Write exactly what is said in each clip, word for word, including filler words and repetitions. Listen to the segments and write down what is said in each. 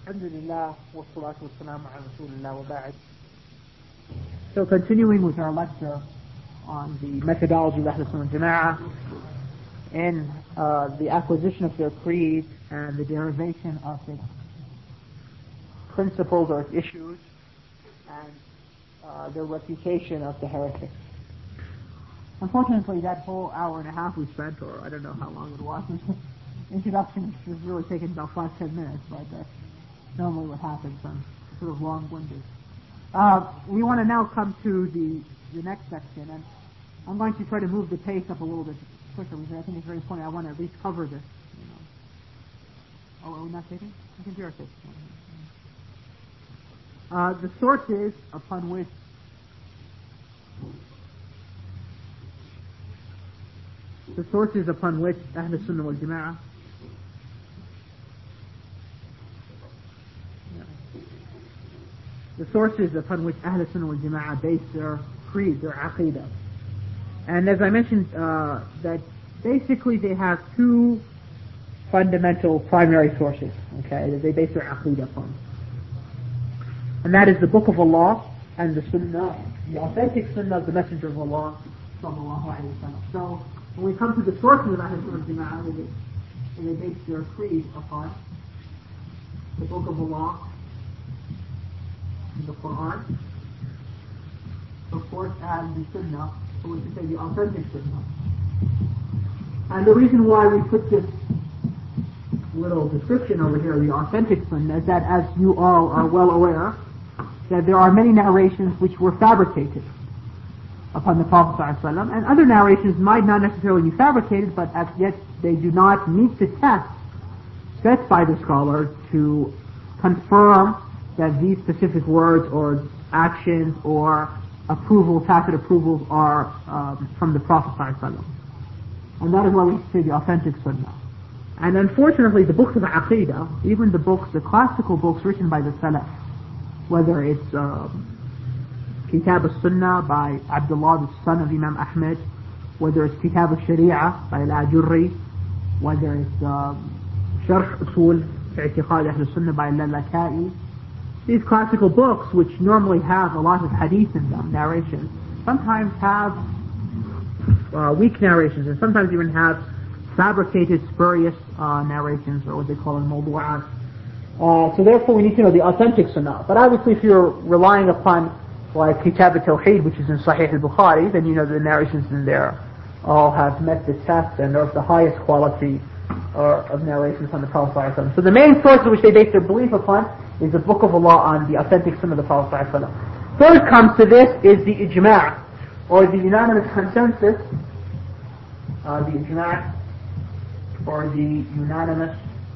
Alhamdulillah, wa salatu wa salam ala Rasulillah wa ba'd. So continuing with our lecture on the methodology of Ahl Sunnah wal Jama'ah in uh, the acquisition of their creed and the derivation of its principles or its issues and uh, the refutation of the heretics. Unfortunately, that whole hour and a half we spent, or I don't know how long it was, introduction has really taken about five, ten minutes, but that's normally what happens. I'm sort of long-winded. Uh, we want to now come to the, the next section, and I'm going to try to move the pace up a little bit quicker because I think it's very important. I want to at least cover this. You know. Oh, are we not taking? I can do our taking. Uh, the sources upon which the sources upon which Ahl Sunnah wal Jama'ah the sources upon which Ahl Sunnah wal Jama'ah base their creed, their aqidah. And as I mentioned, uh, that basically they have two fundamental primary sources, okay, that they base their aqidah upon. And that is the Book of Allah and the Sunnah, the authentic Sunnah of the Messenger of Allah sallallahu alayhi wa sallam. So when we come to the sources of Ahl Sunnah wal Jama'ah, they, they base their creed upon the Book of Allah, the Quran, of course, and the Sunnah, or we can say the authentic Sunnah. And the reason why we put this little description over here, the authentic Sunnah, is that, as you all are well aware, that there are many narrations which were fabricated upon the Prophet ﷺ, and other narrations might not necessarily be fabricated, but as yet they do not meet the test set by the scholar to confirm that these specific words or actions or approval, tacit approvals are um, from the Prophet ﷺ. And that is why we say the authentic Sunnah. And unfortunately, the books of Aqidah, even the books, the classical books written by the Salaf, whether it's um, Kitab al-Sunnah by Abdullah, the son of Imam Ahmed, whether it's Kitab al-Sharia by Al-Ajurri, whether it's um, Sharh Usul I'tiqad Ahl Sunnah by Al-Laka'i, these classical books, which normally have a lot of hadith in them, narrations, sometimes have uh, weak narrations, and sometimes even have fabricated, spurious uh, narrations, or what they call al-mawdu'at. Uh, so therefore we need to know the authentic Sunnah. But obviously if you're relying upon like Kitab al-Tawheed, which is in Sahih al-Bukhari, then you know the narrations in there all have met the test and are of the highest quality uh, of narrations from the Prophet ﷺ. So the main source of which they base their belief upon is the Book of Allah on the authentic Sunnah of the Prophet ﷺ. Third comes to this is the ijma', or the unanimous consensus, uh, the ijma', or the unanimous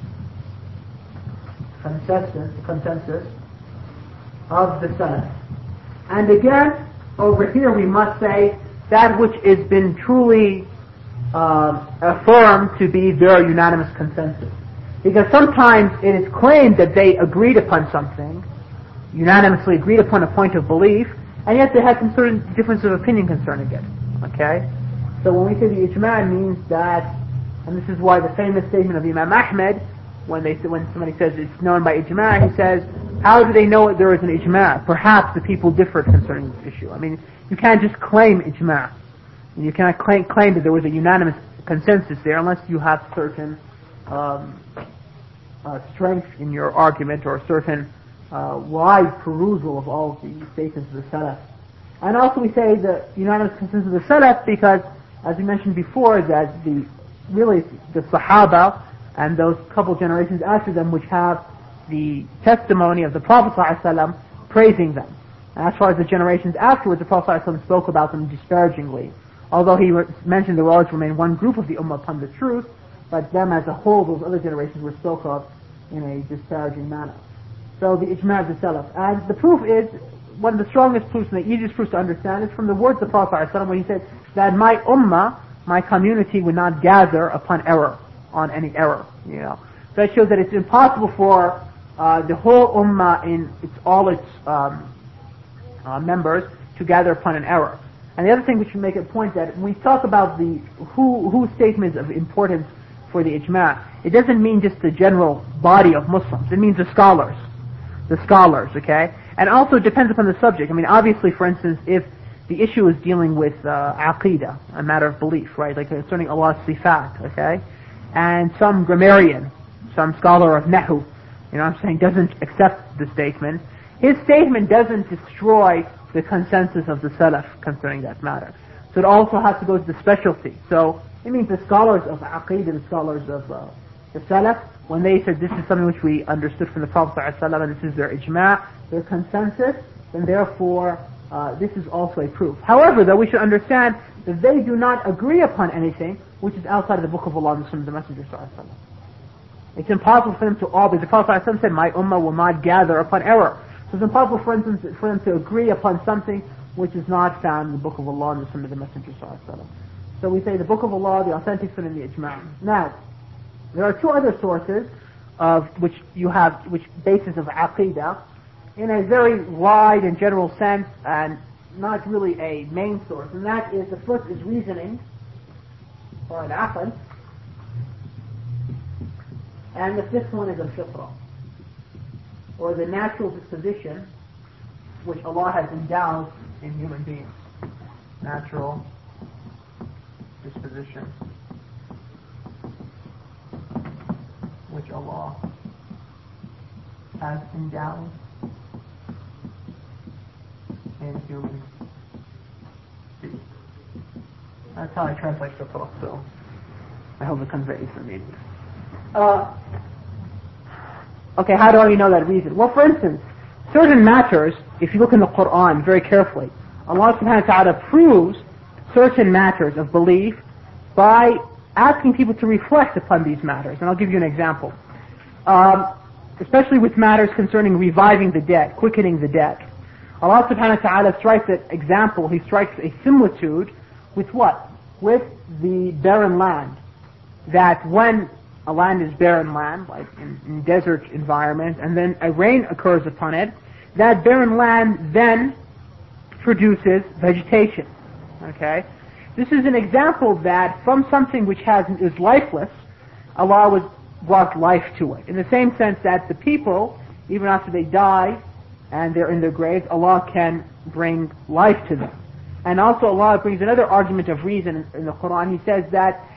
consensus, consensus of the Salaf. And again, over here we must say that which has been truly uh, affirmed to be their unanimous consensus. Because sometimes it is claimed that they agreed upon something, unanimously agreed upon a point of belief, and yet they had some certain difference of opinion concerning it. Okay? So when we say the ijma' means that, and this is why the famous statement of Imam Ahmed, when they when somebody says it's known by ijma', he says, how do they know there is an ijma'? Perhaps the people differed concerning this issue. I mean, you can't just claim ijma'. You cannot claim, claim that there was a unanimous consensus there unless you have certain um, uh, strength in your argument or a certain uh, wide perusal of all of the statements of the Salaf. And also we say the unanimous consensus of the Salaf because, as we mentioned before, that the really the Sahaba and those couple generations after them which have the testimony of the Prophet ﷺ praising them. And as far as the generations afterwards, the Prophet ﷺ spoke about them disparagingly. Although he mentioned there will always remain one group of the Ummah upon the truth, but them as a whole, those other generations were spoke of in a disparaging manner. So the ijma' of the Salaf. And the proof is, one of the strongest proofs and the easiest proofs to understand is from the words of the Prophet ﷺ when he said that my Ummah, my community, would not gather upon error, on any error. You know, so that shows that it's impossible for uh, the whole Ummah in its, all its um, uh, members to gather upon an error. And the other thing we should make a point that when we talk about the who who statements of importance for the ijma', it doesn't mean just the general body of Muslims. It means the scholars. The scholars, okay? And also it depends upon the subject. I mean, obviously, for instance, if the issue is dealing with uh, aqidah, a matter of belief, right? Like concerning Allah's sifat, okay? And some grammarian, some scholar of Nahu, you know what I'm saying, doesn't accept the statement, his statement doesn't destroy the consensus of the Salaf concerning that matter. So it also has to go to the specialty. So it means the scholars of Aqidah, the scholars of uh, the Salaf, when they said this is something which we understood from the Prophet ﷺ and this is their ijma', their consensus, then therefore uh, this is also a proof. However, though, we should understand that they do not agree upon anything which is outside of the Book of Allah and the Sunnah of the Messenger ﷺ. It's impossible for them to all, because the Prophet ﷺ said, my ummah will not gather upon error. So it's impossible, for instance, for them to agree upon something which is not found in the Book of Allah and the Sunnah of the Messenger ﷺ. So we say the Book of Allah, the authentic Sunnah, and the Ijma'. Now, there are two other sources of which you have, which basis of Aqidah, in a very wide and general sense, and not really a main source. And that is, the first is reasoning, or an aql, and the fifth one is a fitrah, or the natural disposition which Allah has endowed in human beings. Natural disposition which Allah has endowed in human beings. That's how I translate fitrah, so I hope it conveys the meaning. Uh, okay, how do I know that reason? Well, for instance, certain matters, if you look in the Quran very carefully, Allah subhanahu wa ta'ala proves certain matters of belief by asking people to reflect upon these matters. And I'll give you an example. Um, especially with matters concerning reviving the dead, quickening the dead. Allah subhanahu wa ta'ala strikes an example, He strikes a similitude with what? With the barren land. That when a land is barren land, like in, in desert environment, and then a rain occurs upon it, that barren land then produces vegetation. Okay? This is an example that from something which has is lifeless, Allah was brought life to it. In the same sense that the people, even after they die and they're in their graves, Allah can bring life to them. And also Allah brings another argument of reason in the Quran. He says that,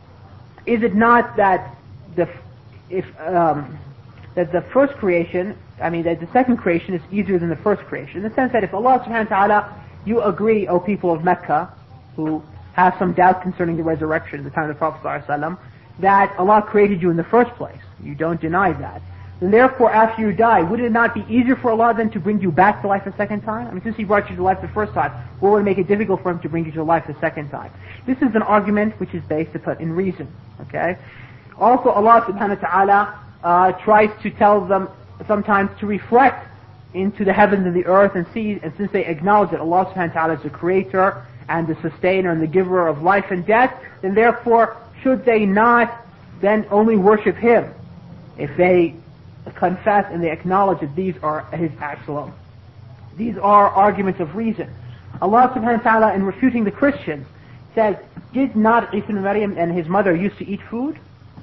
is it not that the if um, that the first creation, I mean that the second creation is easier than the first creation, in the sense that if Allah subhanahu wa ta'ala, you agree, O people of Mecca, who have some doubt concerning the resurrection at the time of the Prophet ﷺ, that Allah created you in the first place, you don't deny that, then therefore after you die, would it not be easier for Allah then to bring you back to life a second time? I mean, since He brought you to life the first time, what would make it difficult for Him to bring you to life the second time? This is an argument which is based upon in reason. Okay. Also, Allah subhanahu wa ta'ala uh, tries to tell them sometimes to reflect into the heavens and the earth and see, and since they acknowledge that Allah subhanahu wa ta'ala is the creator and the sustainer and the giver of life and death, then therefore should they not then only worship Him if they confess and they acknowledge that these are His acts alone. These are arguments of reason. Allah subhanahu wa ta'ala, in refuting the Christians, says, did not Isa ibn Maryam and his mother used to eat food?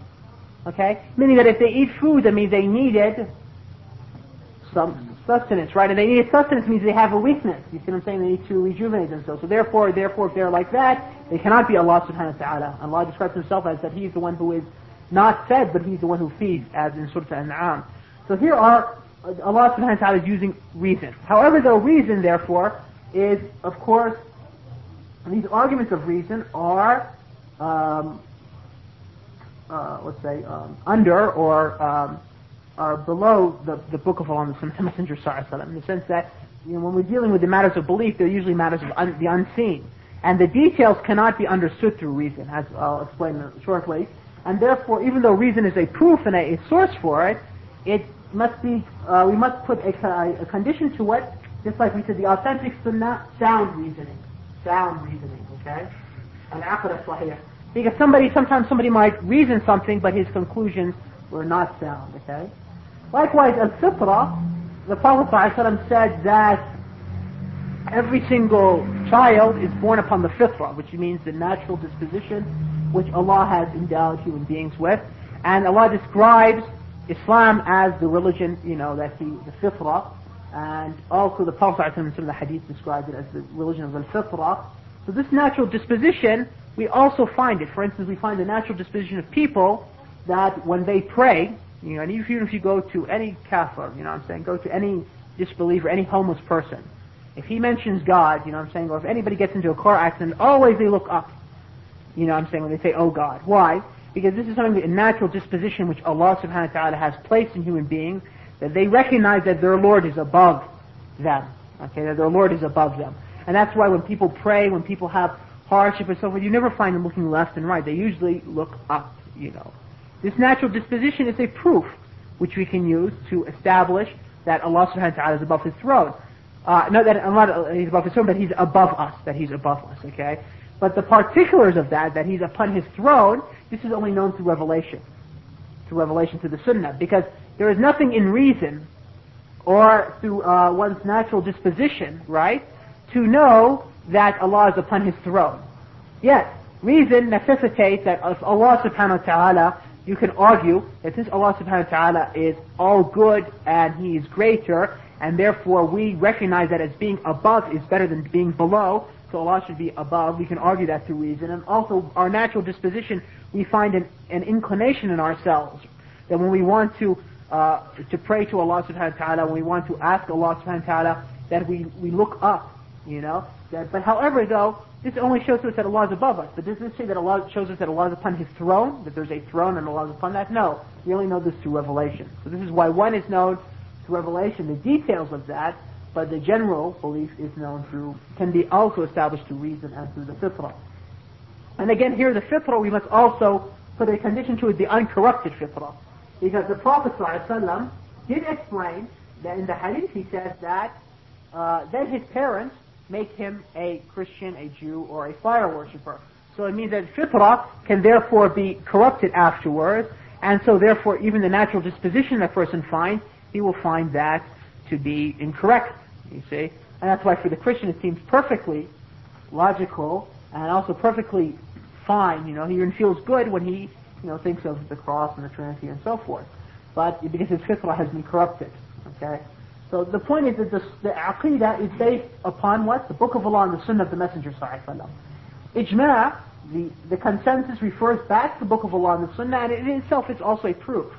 Okay? Meaning that if they eat food, that means they needed some sustenance, right? And they needed sustenance means they have a weakness. You see what I'm saying? They need to rejuvenate themselves. So therefore, therefore, if they're like that, they cannot be Allah subhanahu wa ta'ala. Allah describes Himself as that He is the one who is not fed, but He's the one who feeds, as in Surah Al-An'am. So here are, Allah subhanahu wa ta'ala is using reason. However, the reason, therefore, is, of course, these arguments of reason are, um, uh, let's say, um, under or um, are below the, the Book of Allah and the Messenger sallallahu alaihi wasallam, in the sense that, you know, when we're dealing with the matters of belief, they're usually matters of un- the unseen, and the details cannot be understood through reason, as I'll explain shortly. And therefore, even though reason is a proof and a, a source for it, it must be, uh, we must put a, a condition to it, just like we said, the authentic sunnah, sound reasoning. Sound reasoning, okay? An aql sahih. Because somebody, sometimes somebody might reason something, but his conclusions were not sound, okay? Likewise, al-fitra, the Prophet ﷺ said that every single child is born upon the fitra, which means the natural disposition which Allah has endowed human beings with. And Allah describes Islam as the religion, you know, that He, the fitrah, and also the Prophet in some of the hadith described it as the religion of the fitrah. So this natural disposition, we also find it. For instance, we find the natural disposition of people that when they pray, you know, and even if you go to any kafir, you know what I'm saying, go to any disbeliever, any homeless person, if he mentions God, you know what I'm saying, or if anybody gets into a car accident, always they look up, you know what I'm saying, when they say, oh God. Why? Because this is something, a natural disposition which Allah subhanahu wa ta'ala has placed in human beings, that they recognize that their Lord is above them, okay, that their Lord is above them. And that's why when people pray, when people have hardship and so forth, you never find them looking left and right. They usually look up, you know. This natural disposition is a proof which we can use to establish that Allah subhanahu wa ta'ala is above His throne. Uh, not that Allah, He's above His throne, but He's above us, that He's above us, okay? But the particulars of that, that He's upon His throne, this is only known through revelation. Through revelation, through the sunnah. Because there is nothing in reason or through uh, one's natural disposition, right, to know that Allah is upon His throne. Yet, reason necessitates that if Allah subhanahu wa ta'ala, you can argue that since Allah subhanahu wa ta'ala is all good and He is greater, and therefore we recognize that as being above is better than being below, so Allah should be above, we can argue that through reason. And also our natural disposition, we find an, an inclination in ourselves, that when we want to uh, to pray to Allah subhanahu wa ta'ala, when we want to ask Allah subhanahu wa ta'ala, that we, we look up, you know. That, but however though, this only shows us that Allah is above us. But does this say that Allah shows us that Allah is upon His throne? That there's a throne and Allah is upon that? No. We only know this through revelation. So this is why one is known through revelation, the details of that, but the general belief is known through, can be also established through reason and through the fitrah. And again here the fitrah, we must also put a condition to it, the uncorrupted fitrah. Because the Prophet ﷺ did explain that in the hadith he says that uh, then his parents make him a Christian, a Jew, or a fire worshipper. So it means that fitrah can therefore be corrupted afterwards, and so therefore even the natural disposition that person finds, he will find that to be incorrect, you see. And that's why for the Christian it seems perfectly logical and also perfectly fine, you know, he even feels good when he, you know, thinks of the cross and the Trinity and so forth. But because his fitrah has been corrupted, okay. So the point is that the, the aqidah is based upon what? The Book of Allah and the Sunnah of the Messenger sallallahu alaihi wasallam. Ijma', the, the consensus refers back to the Book of Allah and the Sunnah, and it in itself is also a proof.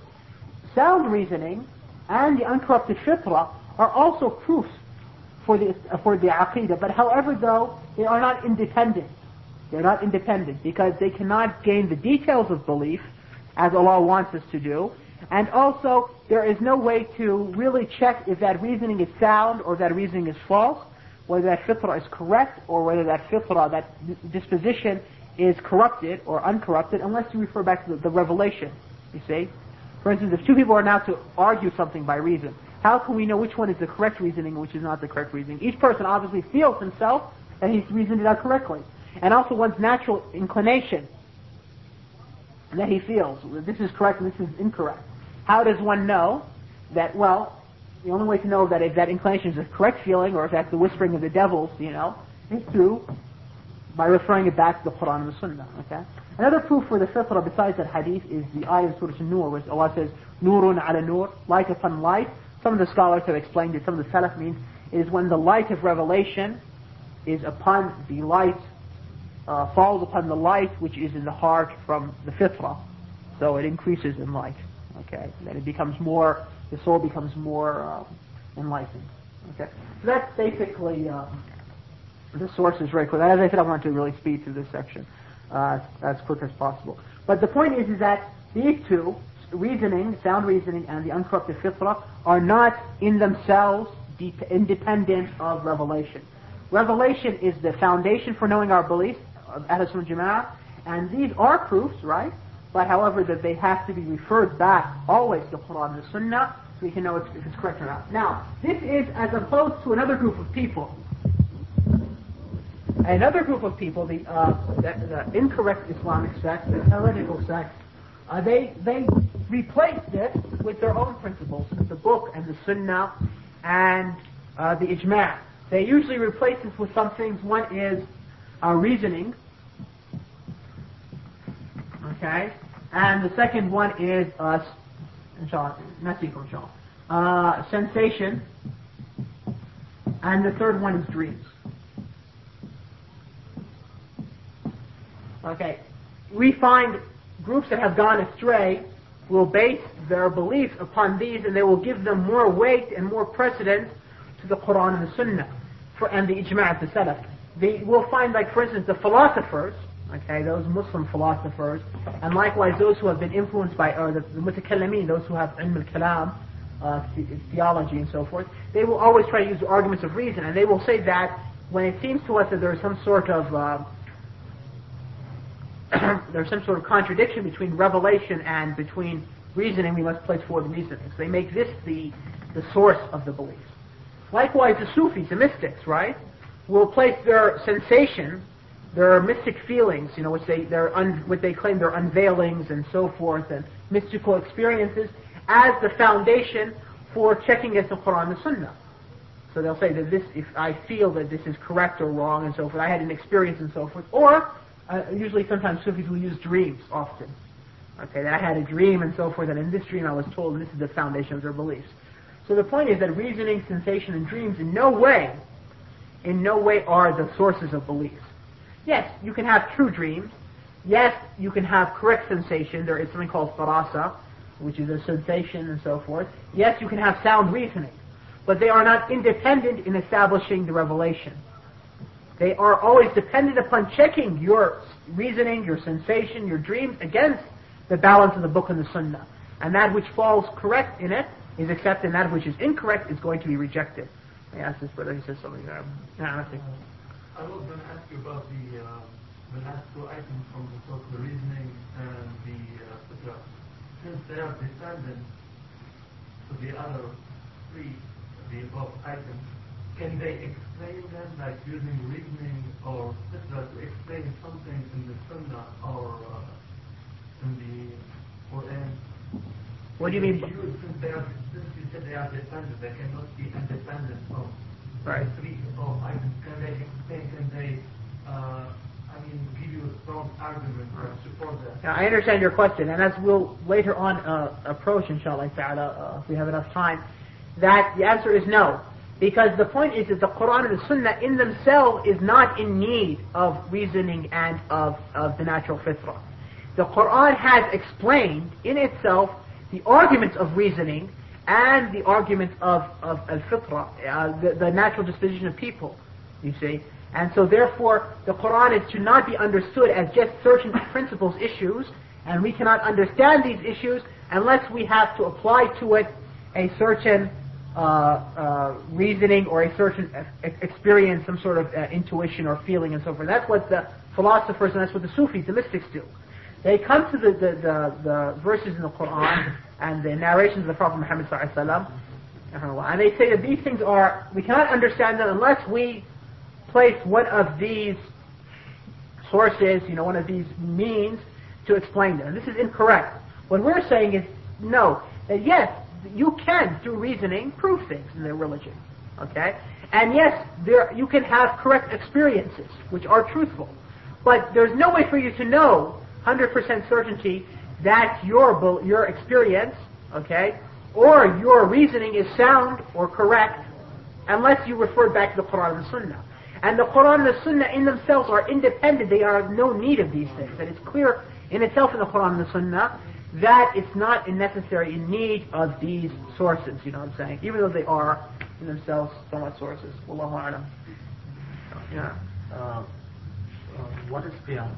Sound reasoning and the uncorrupted fitrah are also proofs for the uh, for the aqidah. But however though, they are not independent. They're not independent because they cannot gain the details of belief as Allah wants us to do. And also, there is no way to really check if that reasoning is sound or that reasoning is false, whether that fitrah is correct or whether that fitrah, that disposition is corrupted or uncorrupted, unless you refer back to the, the revelation, you see. For instance, if two people are now to argue something by reason, how can we know which one is the correct reasoning and which is not the correct reasoning? Each person obviously feels himself that he's reasoned it out correctly. And also one's natural inclination that he feels, this is correct and this is incorrect. How does one know that, well, the only way to know that if that inclination is a correct feeling or if that's the whispering of the devils, you know, is through, by referring it back to the Quran and the Sunnah, okay? Another proof for the fitrah besides that hadith is the ayah in Surah An-Nur, where Allah says, Nurun ala nur, light upon light. Some of the scholars have explained it, some of the Salaf means it is when the light of revelation is upon the light, uh, falls upon the light which is in the heart from the fitrah. So it increases in light. Okay, then it becomes more, the soul becomes more um, enlightened. Okay, so that's basically um, the source is very clear. As I said, I want to really speed through this section uh, as quick as possible. But the point is, is that these two, reasoning, sound reasoning, and the uncorrupted fitrah, are not in themselves de- independent of revelation. Revelation is the foundation for knowing our beliefs of Ahl Sunnah Jama'ah, and these are proofs, right? But however, that they have to be referred back always to the Quran and the Sunnah, so we can know if it's correct or not. Now, this is as opposed to another group of people. Another group of people, the, uh, the, the incorrect Islamic sect, the heretical sect, uh, they they replaced it with their own principles, with the book and the Sunnah and uh, the Ijma'. They usually replace this with some things. One is uh, reasoning. Okay? And the second one is, uh, inshallah, nasikum inshallah, uh, sensation. And the third one is dreams. Okay. We find groups that have gone astray will base their beliefs upon these, and they will give them more weight and more precedence to the Quran and the Sunnah, for, and the ijma' of the Salaf. They will find, like for instance, the philosophers, okay, those Muslim philosophers, and likewise those who have been influenced by, or the, the mutakallimin, those who have ilm al-kalam, uh, theology and so forth, they will always try to use the arguments of reason, and they will say that when it seems to us that there is some sort of uh, there's some sort of contradiction between revelation and between reasoning, we must place forward reasoning. So they make this the the source of the beliefs. Likewise, the Sufis, the mystics, right, will place their sensation, their mystic feelings, you know, which they they're un, what they claim their unveilings and so forth, and mystical experiences, as the foundation for checking against the Quran and the Sunnah. So they'll say that this, if I feel that this is correct or wrong and so forth, I had an experience and so forth, or uh, usually sometimes Sufis will use dreams often. Okay, that I had a dream and so forth, and in this dream I was told this is the foundation of their beliefs. So the point is that reasoning, sensation, and dreams in no way, in no way are the sources of beliefs. Yes, you can have true dreams. Yes, you can have correct sensation. There is something called farasa, which is a sensation and so forth. Yes, you can have sound reasoning. But they are not independent in establishing the revelation. They are always dependent upon checking your reasoning, your sensation, your dreams against the balance of the book and the sunnah. And that which falls correct in it is accepted, and that which is incorrect is going to be rejected. I asked this brother, he says something there. Yeah, I think. I was going to ask you about the uh, the last two items from the book, the reasoning and the uh, fitra. Since they are dependent to the other three, the above items, can they explain them, like using reasoning or fitra to explain something in the sunnah or uh, in the Quran? What do you mean? Use, since, they are, since you said they are dependent, they cannot be independent of right. the three above items. Can they explain, can they, uh, I mean, give you a strong argument or support that? Now, I understand your question, and as we'll later on uh, approach, inshallah ta'ala, uh, if we have enough time, that the answer is no. Because the point is that the Quran and the Sunnah in themselves is not in need of reasoning and of, of the natural fitrah. The Quran has explained in itself the arguments of reasoning and the arguments of, of al-fitrah, uh, the, the natural disposition of people, you see. And so therefore, the Quran is to not be understood as just certain principles, issues, and we cannot understand these issues unless we have to apply to it a certain uh, uh, reasoning or a certain experience, some sort of uh, intuition or feeling and so forth. That's what the philosophers and that's what the Sufis, the mystics do. They come to the, the, the, the verses in the Quran and the narrations of the Prophet Muhammad sallallahu alaihi wasallam, and they say that these things are, we cannot understand them unless we place one of these sources, you know, one of these means to explain them. And this is incorrect. What we're saying is, no, that yes, you can, through reasoning, prove things in their religion. Okay? And yes, there you can have correct experiences, which are truthful. But there's no way for you to know one hundred percent certainty that your your experience, okay, or your reasoning is sound or correct unless you refer back to the Quran and the Sunnah. And the Quran and the Sunnah in themselves are independent. They are of no need of these things. And it's clear in itself in the Quran and the Sunnah that it's not necessary in need of these sources, you know what I'm saying? Even though they are in themselves somewhat sources. Wallahu a'lam. Yeah. Uh, uh, what is qiyas?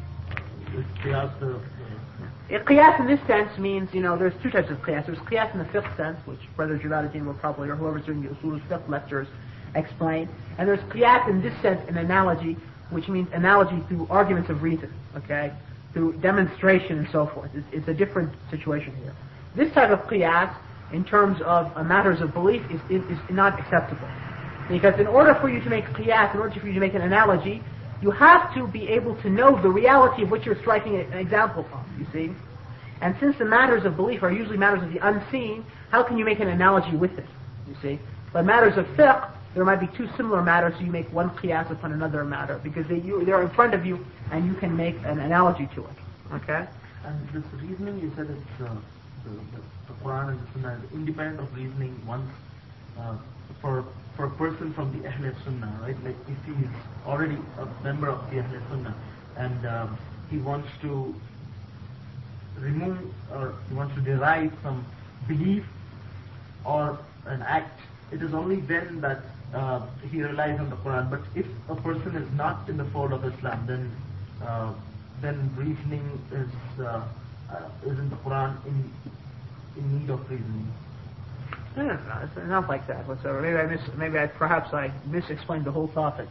Is qiyas the... Uh, qiyas in this sense means, you know, there's two types of qiyas. There's qiyas in the fiqh sense, which Brother Jalaluddin will probably, or whoever's doing the usul al-fiqh lectures, explain. And there's qiyas in this sense, an analogy, which means analogy through arguments of reason, okay? Through demonstration and so forth. It's, it's a different situation here. This type of qiyas, in terms of uh, matters of belief, is, is, is not acceptable. Because in order for you to make qiyas, in order for you to make an analogy, you have to be able to know the reality of what you're striking an example from, you see? And since the matters of belief are usually matters of the unseen, how can you make an analogy with it, you see? But matters of fiqh, there might be two similar matters, so you make one qiyas upon another matter, because they, you, they're in front of you, and you can make an analogy to it, okay? And this reasoning, you said it's uh, the, the, the Quran and the Sunnah is independent of reasoning once uh, for for a person from the Ahl Sunnah, right? Like if he is already a member of the Ahl Sunnah and um, he wants to remove or he wants to derive some belief or an act, it is only then that uh, he relies on the Quran. But if a person is not in the fold of Islam, then uh, then reasoning is uh, uh, isn't the Quran in in need of reasoning? No, no, no, it's not like that whatsoever. Maybe I mis, maybe I perhaps I misexplained the whole topic.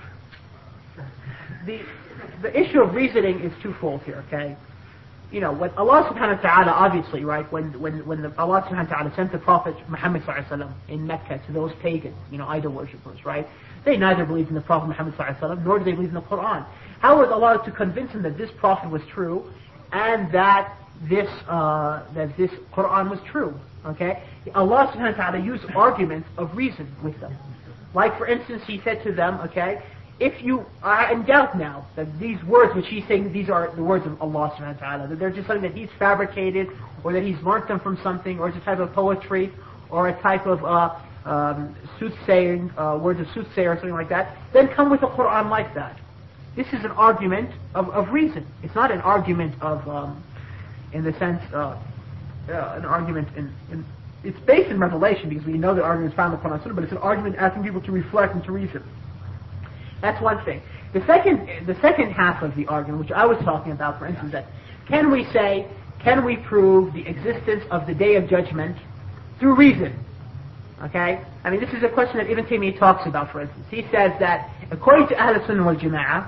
The the issue of reasoning is twofold here. Okay, you know, when Allah Subhanahu wa Taala, obviously, right, when when when the, Allah Subhanahu wa Taala sent the Prophet Muhammad Sallallahu Alaihi Wasallam in Mecca to those pagans, you know, idol worshippers, right? They neither believed in the Prophet Muhammad Sallallahu Alaihi Wasallam nor did they believe in the Quran. How was Allah to convince them that this Prophet was true and that this uh, that this Quran was true? Okay, Allah Subhanahu wa Taala used arguments of reason with them. Like for instance, He said to them, okay, if you are in doubt now that these words which He's saying, these are the words of Allah Subhanahu wa Taala, that they're just something that He's fabricated, or that He's learnt them from something, or it's a type of poetry, or a type of uh, um, soothsaying, uh, words of soothsayer or something like that, then come with a Quran like that. This is an argument of, of reason. It's not an argument of, um, in the sense, uh, uh, an argument in, in, it's based in revelation because we know the argument is found in the Quran and Sunnah, but it's an argument asking people to reflect and to reason. That's one thing. The second, the second half of the argument, which I was talking about, for instance, that can we say, can we prove the existence of the Day of Judgment through reason? Okay? I mean, this is a question that Ibn Taymiyyah talks about, for instance. He says that, according to Ahl Sunnah wal Jama'ah,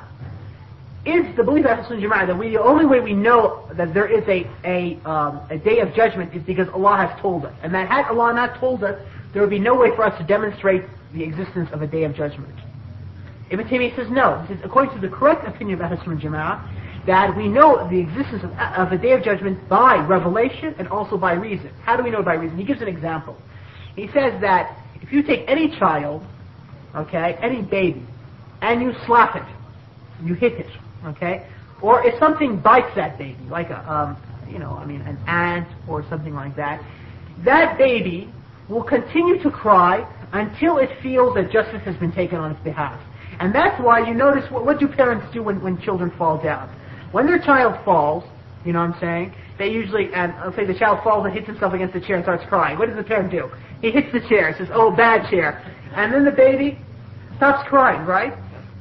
is the belief of Ahl Sunnah wal Jama'ah that we, the only way we know that there is a, a, um, a Day of Judgment is because Allah has told us. And that had Allah not told us, there would be no way for us to demonstrate the existence of a Day of Judgment. Ibn Taymiyyah says no. He says, according to the correct opinion of Ahl Sunnah wal Jama'ah, that we know the existence of, of a Day of Judgment by revelation and also by reason. How do we know by reason? He gives an example. He says that if you take any child, okay, any baby, and you slap it, you hit it, okay, or if something bites that baby, like a, um, you know, I mean, an ant or something like that, that baby will continue to cry until it feels that justice has been taken on its behalf. And that's why you notice, what, what do parents do when, when children fall down? When their child falls, you know what I'm saying, they usually, and let's say the child falls and hits himself against the chair and starts crying. What does the parent do? He hits the chair, says, oh, bad chair. And then the baby stops crying, right?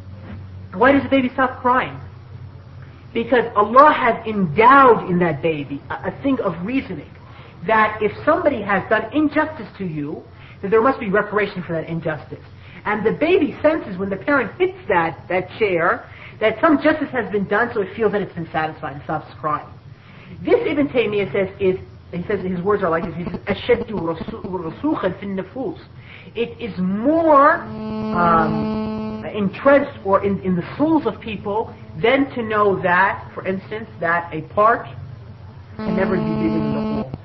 Why does the baby stop crying? Because Allah has endowed in that baby a, a thing of reasoning, that if somebody has done injustice to you, that there must be reparation for that injustice. And the baby senses when the parent hits that, that chair, that some justice has been done, so it feels that it's been satisfied and stops crying. This, Ibn Taymiyyah says, is, he says, his words are like this, he says, أَشَدُّ رُسُوخًا فِي النُّفُوسِ. It is more um, entrenched or in, in the souls of people than to know that, for instance, that a part can never be bigger than the whole.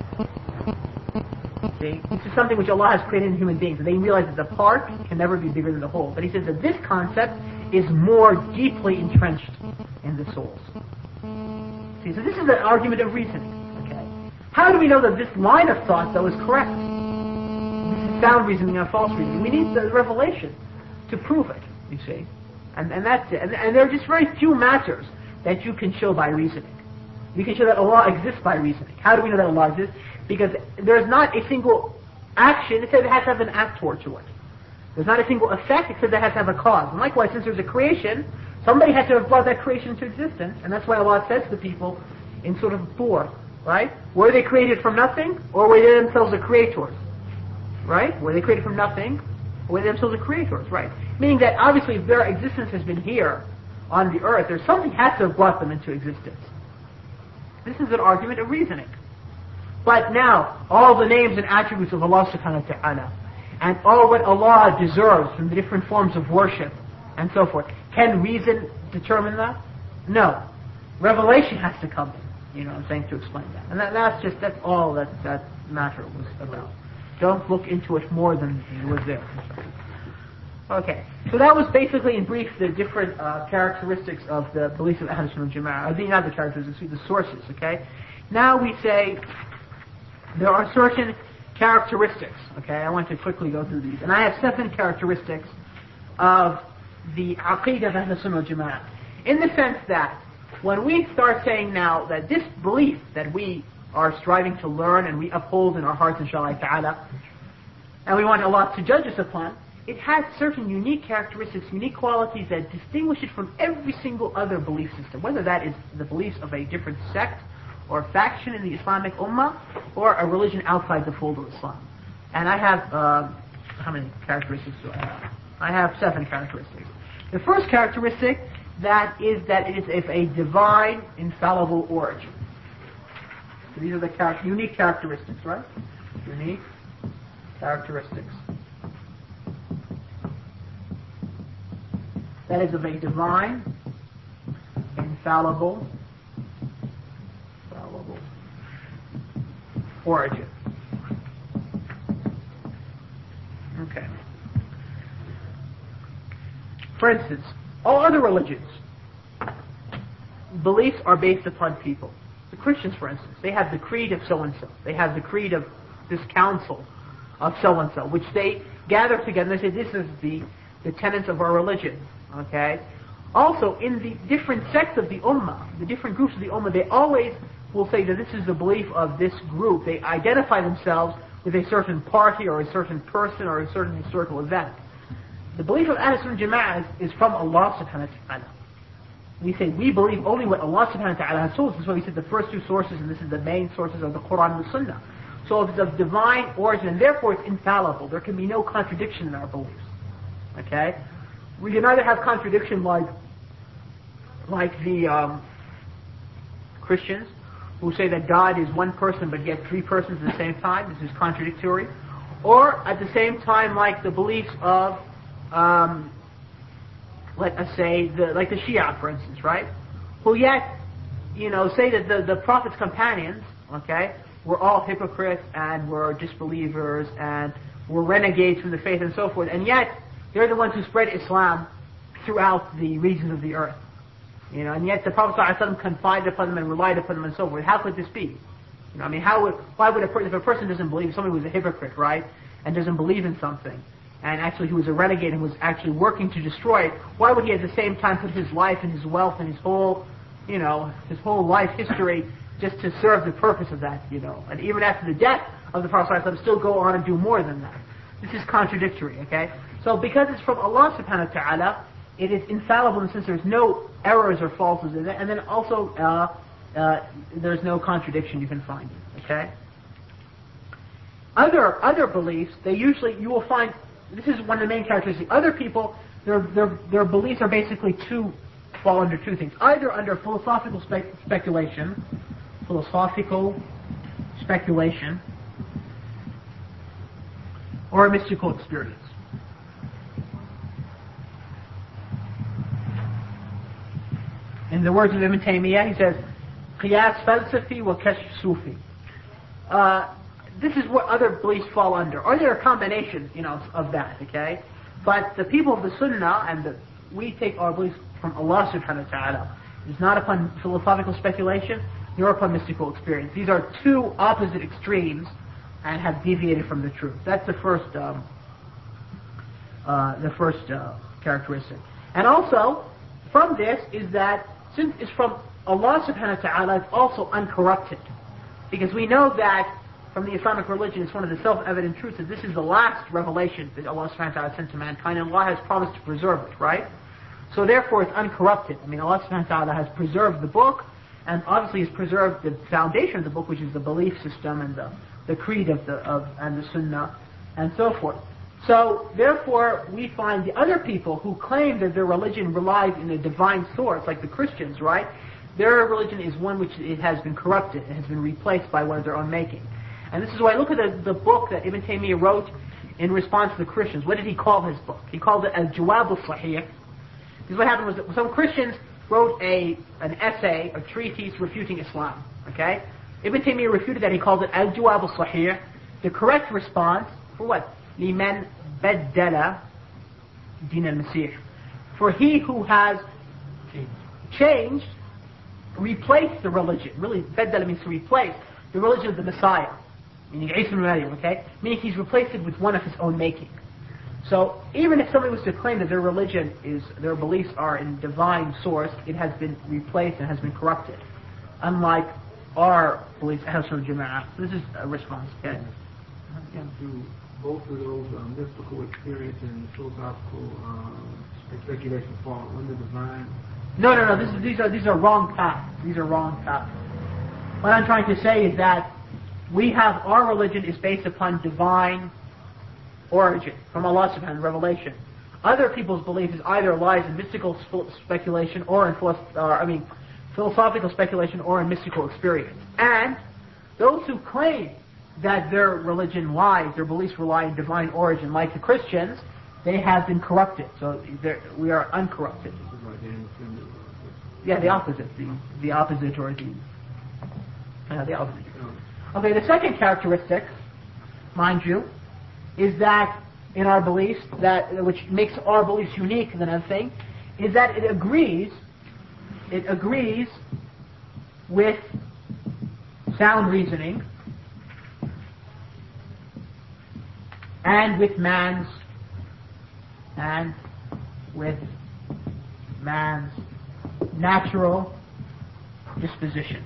See? This is something which Allah has created in human beings, and they realize that the part can never be bigger than the whole. But he says that this concept is more deeply entrenched in the souls. See, so this is an argument of reasoning. Okay? How do we know that this line of thought, though, is correct? This is sound reasoning or false reasoning. We need the revelation to prove it, you see. And, and that's it. And, and there are just very few matters that you can show by reasoning. You can show that Allah exists by reasoning. How do we know that Allah exists? Because there is not a single action except it has to have an actor to it. There's not a single effect except it has to have a cause. And likewise, since there's a creation, somebody has to have brought that creation into existence. And that's why Allah says to people in sort of Thor, right? Were they created from nothing, or were they themselves the creators? Right? Were they created from nothing, or were they themselves the creators? Right? Meaning that obviously if their existence has been here on the earth, there's something has to have brought them into existence. This is an argument of reasoning. But now, all the names and attributes of Allah subhanahu wa ta'ala, and all what Allah deserves from the different forms of worship, and so forth, can reason determine that? No. Revelation has to come in, you know what I'm saying, to explain that. And that, that's just, that's all that that matter was about. Don't look into it more than was there. Okay. So that was basically, in brief, the different uh, characteristics of the beliefs of Ahl Sunnah wal Jama'ah. The, not the characteristics, the sources, okay? Now we say there are certain characteristics, okay? I want to quickly go through these. And I have seven characteristics of the Aqeedah of Ahl Sunnah wal Jama'ah. In the sense that when we start saying now that this belief that we are striving to learn and we uphold in our hearts, inshallah ta'ala, and we want Allah to judge us upon, it has certain unique characteristics, unique qualities that distinguish it from every single other belief system, whether that is the beliefs of a different sect or faction in the Islamic Ummah or a religion outside the fold of Islam. And I have, uh, how many characteristics do I have? I have seven characteristics. The first characteristic that is that it is of a divine, infallible origin. So these are the char- unique characteristics, right? Unique characteristics. That is of a divine, infallible, infallible origin. Okay. For instance, all other religions, beliefs are based upon people. The Christians, for instance, they have the creed of so-and-so. They have the creed of this council of so-and-so, which they gather together and they say, this is the, the tenets of our religion. Okay? Also, in the different sects of the Ummah, the different groups of the Ummah, they always will say that this is the belief of this group. They identify themselves with a certain party or a certain person or a certain historical event. The belief of Ahl Sunnah Jama'ah is, is from Allah subhanahu wa ta'ala. We say we believe only what Allah subhanahu wa ta'ala has told us. This is why we said the first two sources, and this is the main sources of the Quran and the Sunnah. So it's of divine origin, and therefore it's infallible. There can be no contradiction in our beliefs. Okay? We can either have contradiction like, like the um, Christians, who say that God is one person but yet three persons at the same time. This is contradictory. Or at the same time, like the beliefs of, um, let us say, the, like the Shia, for instance, right? Who yet, you know, say that the, the Prophet's companions, okay, were all hypocrites and were disbelievers and were renegades from the faith and so forth, and yet they're the ones who spread Islam throughout the regions of the earth. You know, and yet the Prophet ﷺ confided upon them and relied upon them and so forth. How could this be? You know, I mean, how would, why would a person, if a person doesn't believe, somebody who's a hypocrite, right, and doesn't believe in something, and actually he was a renegade and was actually working to destroy it, why would he at the same time put his life and his wealth and his whole, you know, his whole life history just to serve the purpose of that, you know? And even after the death of the Prophet ﷺ, still go on and do more than that. This is contradictory, okay? So because it's from Allah subhanahu wa ta'ala, it is infallible in the sense there's no errors or falses in it, and then also uh, uh, there's no contradiction you can find, okay? Other other beliefs, they usually, you will find, this is one of the main characteristics. Other people, their their their beliefs are basically two, fall under two things. Either under philosophical spe- speculation, philosophical speculation, or a mystical experience. In the words of Ibn Taymiyyah, he says, "Qiyas falsafi wa kashf sufi." Uh, this is what other beliefs fall under, or they're a combination, you know, of that. Okay, but the people of the Sunnah and the, we take our beliefs from Allah Subhanahu wa Taala. It's not upon philosophical speculation, nor upon mystical experience. These are two opposite extremes, and have deviated from the truth. That's the first, um, uh, the first uh, characteristic. And also, from this is that since it's from Allah Subhanahu wa Taala, it's also uncorrupted, because we know that from the Islamic religion, it's one of the self-evident truths that this is the last revelation that Allah Subhanahu wa Taala sent to mankind, and Allah has promised to preserve it, right? So therefore, it's uncorrupted. I mean, Allah Subhanahu wa Taala has preserved the book, and obviously has preserved the foundation of the book, which is the belief system and the the creed of the of and the Sunnah, and so forth. So therefore, we find the other people who claim that their religion relies in a divine source, like the Christians, right? Their religion is one which it has been corrupted, it has been replaced by one of their own making. And this is why, look at the, the book that Ibn Taymiyyah wrote in response to the Christians. What did he call his book? He called it Al-Jawab al-Sahih. Because what happened was that some Christians wrote a an essay, a treatise refuting Islam. Okay? Ibn Taymiyyah refuted that. He called it Al-Jawab al-Sahih. The correct response, for what? لِمَنْ بَدَّلَ Din al-Masih. For he who has changed, replaced the religion, really, Baddala means to replace the religion of the Messiah, meaning Isa ibn Maryam, okay? Meaning he's replaced it with one of his own making. So even if somebody was to claim that their religion is, their beliefs are in divine source, it has been replaced and has been corrupted. Unlike our beliefs, Ahl Sunnah Jama'ah. So this is a response, okay? Yeah. Do both of those uh, mystical experience and philosophical uh, speculation fall under divine? No, no, no. This is, these are these are wrong paths. These are wrong paths. What I'm trying to say is that we have our religion is based upon divine origin from Allah Subhanahu wa Taala, revelation. Other people's belief is either lies in mystical sp- speculation or in philosoph- or, I mean philosophical speculation or in mystical experience. And those who claim that their religion lies, their beliefs rely in divine origin, like the Christians, they have been corrupted. So we are uncorrupted. Yeah, the opposite, the the opposite or the uh, the opposite. Okay, the second characteristic, mind you, is that in our beliefs, that which makes our beliefs unique than other thing, is that it agrees, it agrees with sound reasoning and with man's and with man's natural disposition,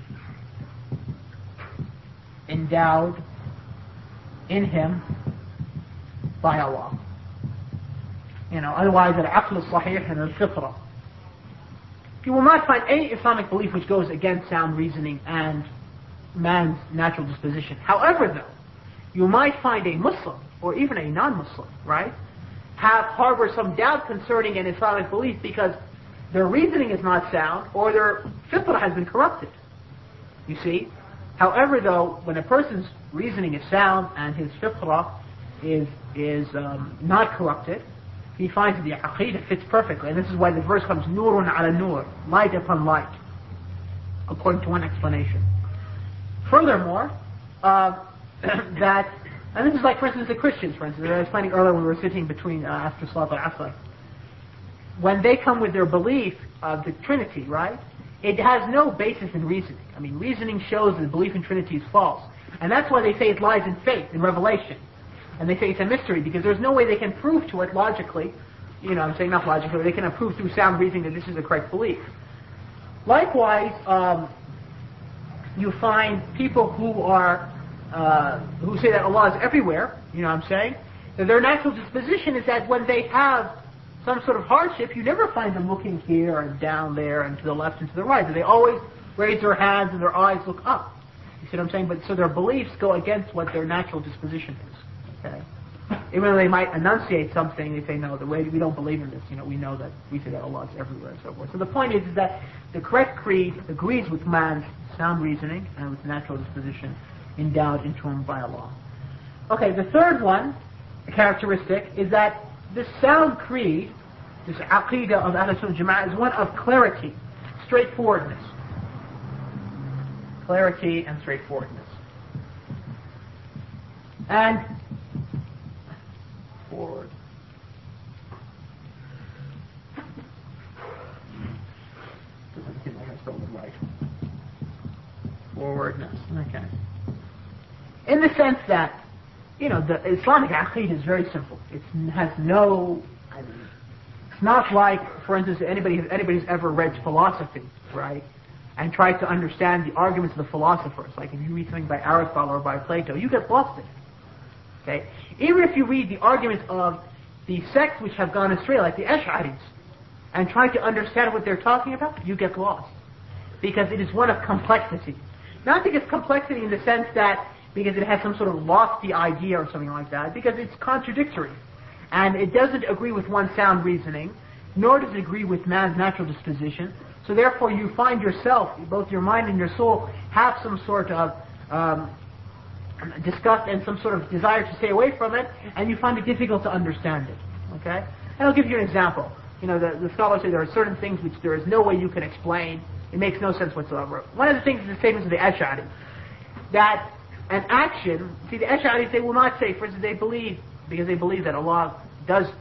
endowed in him by Allah. You know, otherwise, al-aql al-sahih and al-fitra. You will not find any Islamic belief which goes against sound reasoning and man's natural disposition. However, though, you might find a Muslim or even a non-Muslim, right, have harbor some doubt concerning an Islamic belief because their reasoning is not sound or their fitrah has been corrupted. You see? However, though, when a person's reasoning is sound and his fitrah is is um, not corrupted, he finds that the aqeedah fits perfectly. And this is why the verse comes, nurun ala nur, light upon light, according to one explanation. Furthermore, uh, that, and this is like, for instance, the Christians, for instance, I was explaining earlier when we were sitting between uh, after Salat al-Asr. When they come with their belief of the Trinity, right, it has no basis in reasoning. I mean, reasoning shows that the belief in Trinity is false. And that's why they say it lies in faith, in revelation. And they say it's a mystery, because there's no way they can prove to it logically, you know, I'm saying not logically, they can prove through sound reasoning that this is the correct belief. Likewise, um, you find people who are, uh, who say that Allah is everywhere, you know what I'm saying, that their natural disposition is that when they have some sort of hardship, you never find them looking here and down there and to the left and to the right. They always raise their hands and their eyes look up. You see what I'm saying? But so their beliefs go against what their natural disposition is. Okay? Even though they might enunciate something, they say, no, the way we don't believe in this. You know, we know that we say that Allah is everywhere and so forth. So the point is, is that the correct creed agrees with man's sound reasoning and with natural disposition endowed into him by Allah. Okay, the third one, the characteristic, is that this sound creed, this aqeedah of Ahl Sunnah Jama'ah, is one of clarity, straightforwardness. Clarity and straightforwardness. And forward. Doesn't seem like I spelled it right. Forwardness. Okay. In the sense that, you know, the Islamic aqeedah is very simple. It has no, I mean, it's not like, for instance, anybody anybody's ever read philosophy, right, and tried to understand the arguments of the philosophers. Like if you read something by Aristotle or by Plato, you get lost in it. Okay? Even if you read the arguments of the sects which have gone astray, like the Ash'aris, and try to understand what they're talking about, you get lost. Because it is one of complexity. Not because complexity in the sense that because it has some sort of lofty idea or something like that, because it's contradictory. And it doesn't agree with one's sound reasoning, nor does it agree with man's natural disposition. So therefore you find yourself, both your mind and your soul, have some sort of um, disgust and some sort of desire to stay away from it, and you find it difficult to understand it. Okay? And I'll give you an example. You know, the, the scholars say there are certain things which there is no way you can explain. It makes no sense whatsoever. One of the things is the statements of the Ash'ari, that an action, see the Ash'aris, they will not say, for instance, they believe, because they believe that Allah does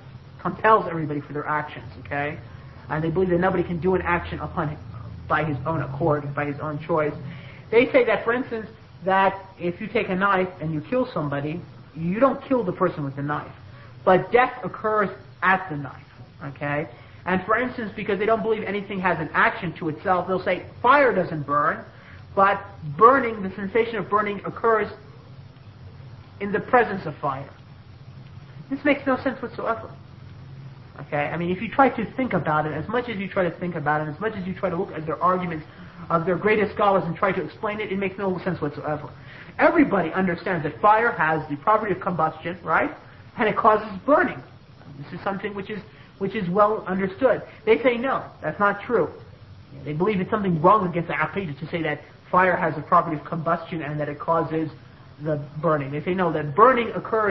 compels everybody for their actions, okay? And they believe that nobody can do an action upon him by his own accord, by his own choice. They say that, for instance, that if you take a knife and you kill somebody, you don't kill the person with the knife, but death occurs at the knife, okay? And for instance, because they don't believe anything has an action to itself, they'll say fire doesn't burn, but burning, the sensation of burning occurs in the presence of fire. This makes no sense whatsoever. Okay? I mean, if you try to think about it, as much as you try to think about it, as much as you try to look at their arguments of their greatest scholars and try to explain it, it makes no sense whatsoever. Everybody understands that fire has the property of combustion, right? And it causes burning. This is something which is which is well understood. They say no, that's not true. They believe it's something wrong against the aqidah to say that fire has a property of combustion and that it causes the burning. They say no, that burning occurs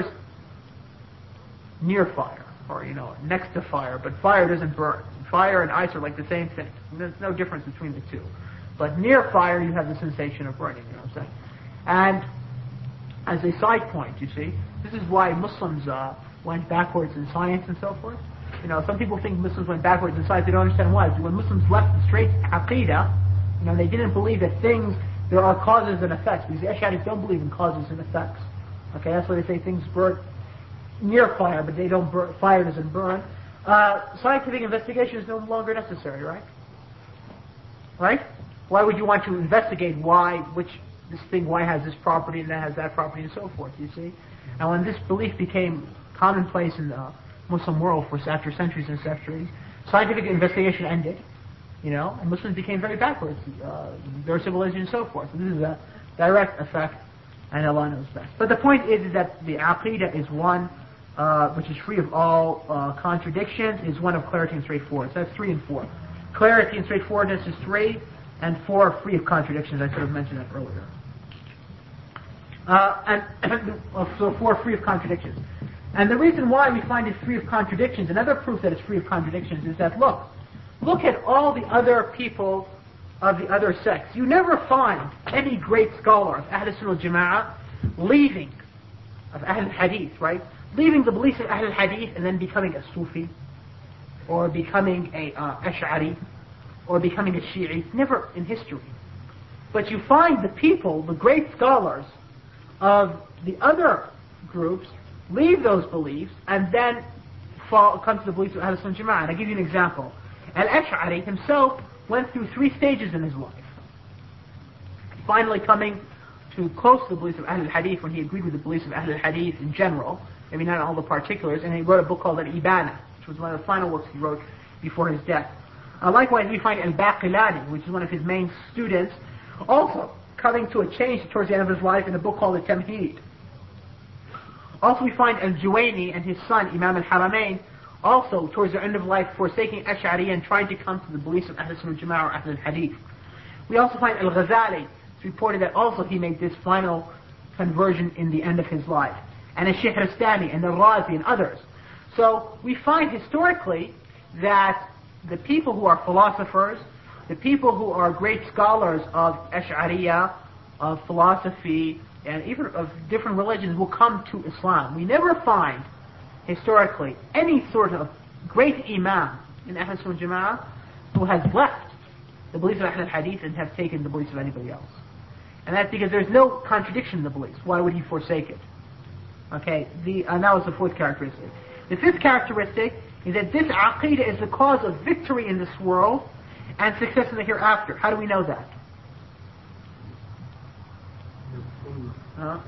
near fire, or you know, next to fire, but fire doesn't burn. Fire and ice are like the same thing. There's no difference between the two. But near fire, you have the sensation of burning. You know what I'm saying? And as a side point, you see, this is why Muslims uh, went backwards in science and so forth. You know, some people think Muslims went backwards in science. They don't understand why. When Muslims left the straight aqidah, you know, they didn't believe that things, there are causes and effects, because the Ash'aris don't believe in causes and effects. Okay, that's why they say things burn near fire, but they don't burn, fire doesn't burn. Uh, scientific investigation is no longer necessary, right? Right? Why would you want to investigate why, which, this thing, why has this property and that has that property and so forth, you see? And when this belief became commonplace in the Muslim world for after centuries and centuries, scientific investigation ended, you know, and Muslims became very backwards, uh, their civilization and so forth. So this is a direct effect, and Allah knows best. But the point is, is that the aqidah is one uh, which is free of all uh, contradictions, is one of clarity and straightforwardness. That's three and four. Clarity and straightforwardness is three, and four, free of contradictions. I sort of mentioned that earlier. Uh, and so four, free of contradictions. And the reason why we find it free of contradictions, another proof that it's free of contradictions, is that look, look at all the other people of the other sects. You never find any great scholar of Ahl Sunnah wal Jama'ah leaving, of Ahl Hadith, right? Leaving the beliefs of Ahl Hadith and then becoming a Sufi, or becoming a uh, Ash'ari, or becoming a Shi'i. Never in history. But you find the people, the great scholars of the other groups, leave those beliefs and then fall, come to the beliefs of Ahl Sunnah Jama'ah. And I'll give you an example. Al-Ash'ari himself went through three stages in his life. Finally coming to close to the beliefs of Ahl Hadith when he agreed with the beliefs of Ahl Hadith in general, maybe not all the particulars, and he wrote a book called Al-Ibana, which was one of the final works he wrote before his death. Uh, likewise, we find Al-Baqilani, which is one of his main students, also coming to a change towards the end of his life in a book called Al-Tamheed. Also we find Al-Juwayni and his son, Imam Al-Haramain, also towards the end of life forsaking Ash'ari and trying to come to the beliefs of Ahl Sunnah wal Jama'ah or Ahl Hadith. We also find Al-Ghazali. It's reported that also he made this final conversion in the end of his life. And Al-Shihristani and Al-Razi and others. So we find historically that the people who are philosophers, the people who are great scholars of Ash'ariyah, of philosophy, and even of different religions will come to Islam. We never find, historically, any sort of great imam in Ahl Sunnah wal Jama'ah who has left the beliefs of Ahl Hadith and have taken the beliefs of anybody else. And that's because there's no contradiction in the beliefs. Why would he forsake it? Okay, the, and that was the fourth characteristic. The fifth characteristic is that this aqidah is the cause of victory in this world and success in the hereafter. How do we know that? Huh?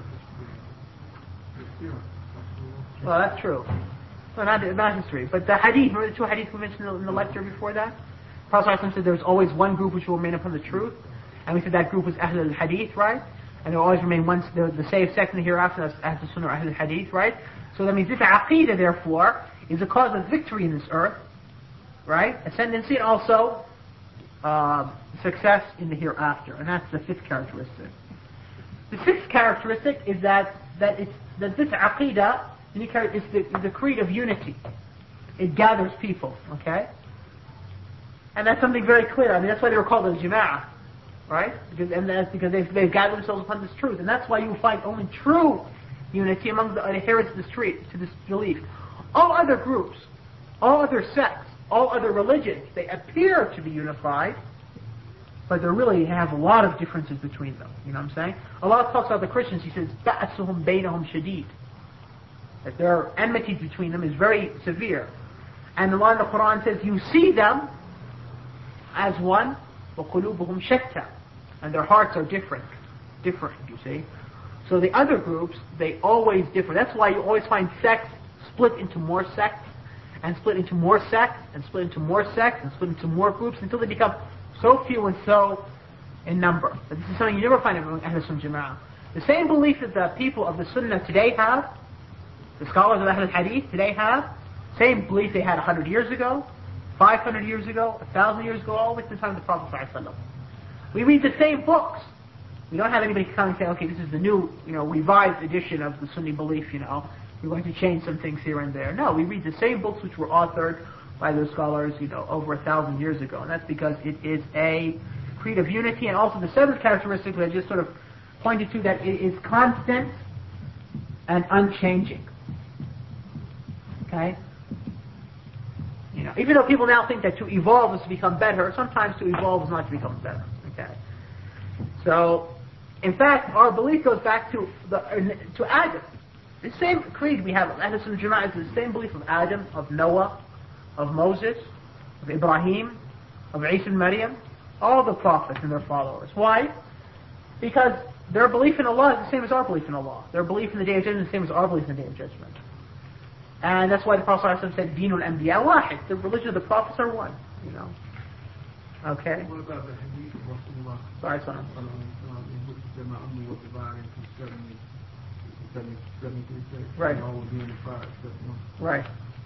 Well, that's true. Well, not, not history, but the hadith. Remember the two hadiths we mentioned in the lecture before that? Prophet ﷺ said there's always one group which will remain upon the truth, and we said that group was Ahl al-Hadith, right? And there will always remain one, the, the saved sect in the hereafter, that's Ahl Sunnah or Ahl al-Hadith, right? So that means this aqidah, therefore, is a cause of victory in this earth, right? Ascendancy and also uh, success in the hereafter, and that's the fifth characteristic. The sixth characteristic is that that it's that this aqidah is the, the creed of unity. It gathers people, okay? And that's something very clear. I mean, that's why they were called the Jama'ah, right? Because, and that's because they've, they've gathered themselves upon this truth. And that's why you find only true unity among the adherents to this, treat, to this belief. All other groups all other sects, all other religions, they appear to be unified, but they really have a lot of differences between them. You know what I'm saying? Allah talks about the Christians. He says, "Ba'asuhum bainahum shadid." That their enmity between them is very severe. And Allah in the Quran says, "You see them as one, وَقُلُوبُهُمْ شَتَّى," and their hearts are different, different. You see. So the other groups, they always differ. That's why you always find sects split into more sects, and split into more sects, and split into more sects, and split into more groups until they become so few and so in number. But this is something you never find among Ahl Sunnah Jama'ah. The same belief that the people of the Sunnah today have, the scholars of Ahl Hadith today have, same belief they had one hundred years ago, five hundred years ago, one thousand years ago, all the way to the time of the Prophet ﷺ. We read the same books. We don't have anybody come and say, okay, this is the new, you know, revised edition of the Sunni belief, you know. We're going to change some things here and there. No, we read the same books which were authored by those scholars, you know, over a thousand years ago. And that's because it is a creed of unity, and also the seventh characteristic that I just sort of pointed to, that it is constant and unchanging. Okay? You know, even though people now think that to evolve is to become better, sometimes to evolve is not to become better. Okay? So, in fact, our belief goes back to the to Adam. The same creed we have, Ahl Sunnah Jama'ah, is the same belief of Adam, of Noah, of Moses, of Ibrahim, of Isa and Maryam, all the prophets and their followers. Why? Because their belief in Allah is the same as our belief in Allah. Their belief in the Day of Judgment is the same as our belief in the Day of Judgment. And that's why the Prophet ﷺ said, Deenul Anbiya Wahid. The religion of the prophets are one. You know. Okay. What about the Hadith of Rasulullah? Sorry, son. Um, in which the Ma'amu was divided into seventy, seventy, seventy-three sects. Right. And all were unified except one. Right.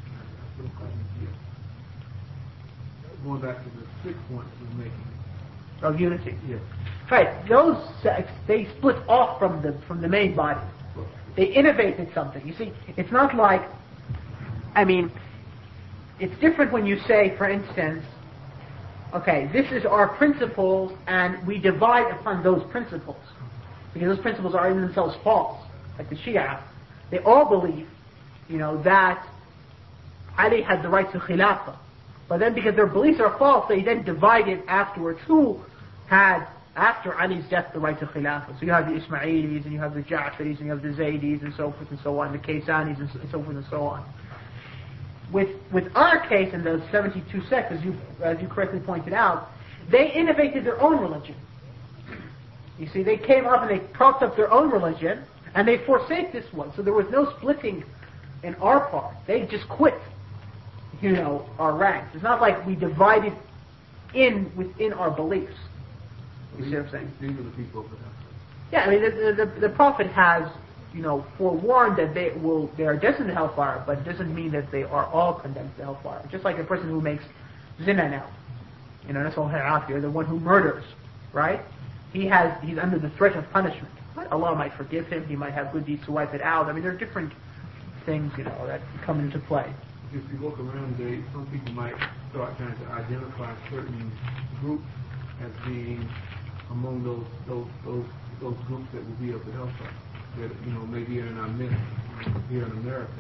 Going back to the six points we're making. Of unity. Yes. Right. Those sects, they split off from the from the main body. They innovated something. You see, it's not like, I mean, it's different when you say, for instance, okay, this is our principles, and we divide upon those principles. Because those principles are in themselves false. Like the Shia, they all believe, you know, that Ali had the right to Khilafah. But then because their beliefs are false, they then divided afterwards who had, after Ali's death, the right to Khilafah. So you have the Ismailis, and you have the Ja'faris, and you have the Zaydis, and so forth and so on, the Kaysanis, and so forth and so on. With with our case, in those seventy-two sects, as you, as you correctly pointed out, they innovated their own religion. You see, they came up and they propped up their own religion, and they forsake this one. So there was no splitting in our part. They just quit, you know, our ranks. It's not like we divided in within our beliefs. You see what I'm saying? These are the people of the house. Yeah, I mean, the, the, the Prophet has, you know, forewarned that they will, they are destined to hellfire, but it doesn't mean that they are all condemned to hellfire. Just like a person who makes zina now, you know, that's all out here, the one who murders, right? He has, he's under the threat of punishment. But Allah might forgive him. He might have good deeds to wipe it out. I mean, there are different things, you know, that come into play. If you look around today, some people might start trying to identify certain groups as being among those those those those groups that will be of the hellfire, that, you know, maybe in our midst here in America.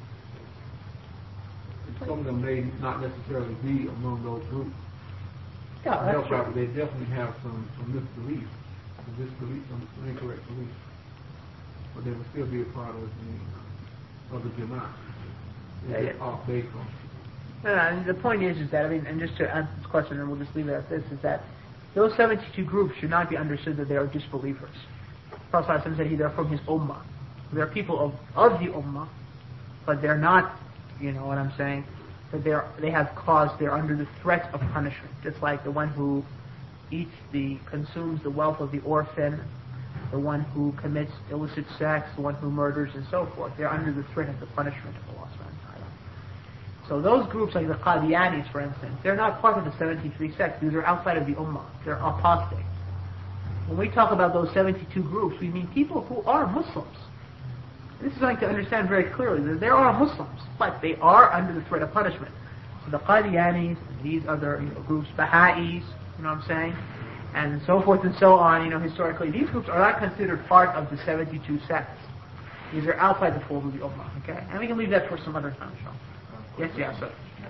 Some of them may not necessarily be among those groups. Yeah, that's hellfire, true. but they definitely have some, some misbelief, some disbelief, some, some incorrect belief. But they will still be a part of the of the Jama'ah. Yeah, It's yeah. off base on. No, no, and the point is, is that, I mean, and just to answer this question, and we'll just leave it at this, is that those seventy-two groups should not be understood that they are disbelievers. Prophet ﷺ said they're from his ummah. They're people of, of the ummah, but they're not, you know what I'm saying, that they're, they have caused, they're under the threat of punishment. Just like the one who eats the, consumes the wealth of the orphan, the one who commits illicit sex, the one who murders, and so forth. They're under the threat of the punishment of Allah subhanahu wa ta'ala. So those groups, like the Qadianis, for instance, they're not part of the seventy-three sects. These are outside of the Ummah. They're apostate. When we talk about those seventy-two groups, we mean people who are Muslims. This is something to understand very clearly, that there are Muslims, but they are under the threat of punishment. So the Qadianis, these other, you know, groups, Baha'is, you know what I'm saying, and so forth and so on, you know, historically, these groups are not considered part of the seventy-two sects. These are outside the fold of the Ummah, okay? And we can leave that for some other time, inshallah. Yes, yes, sir.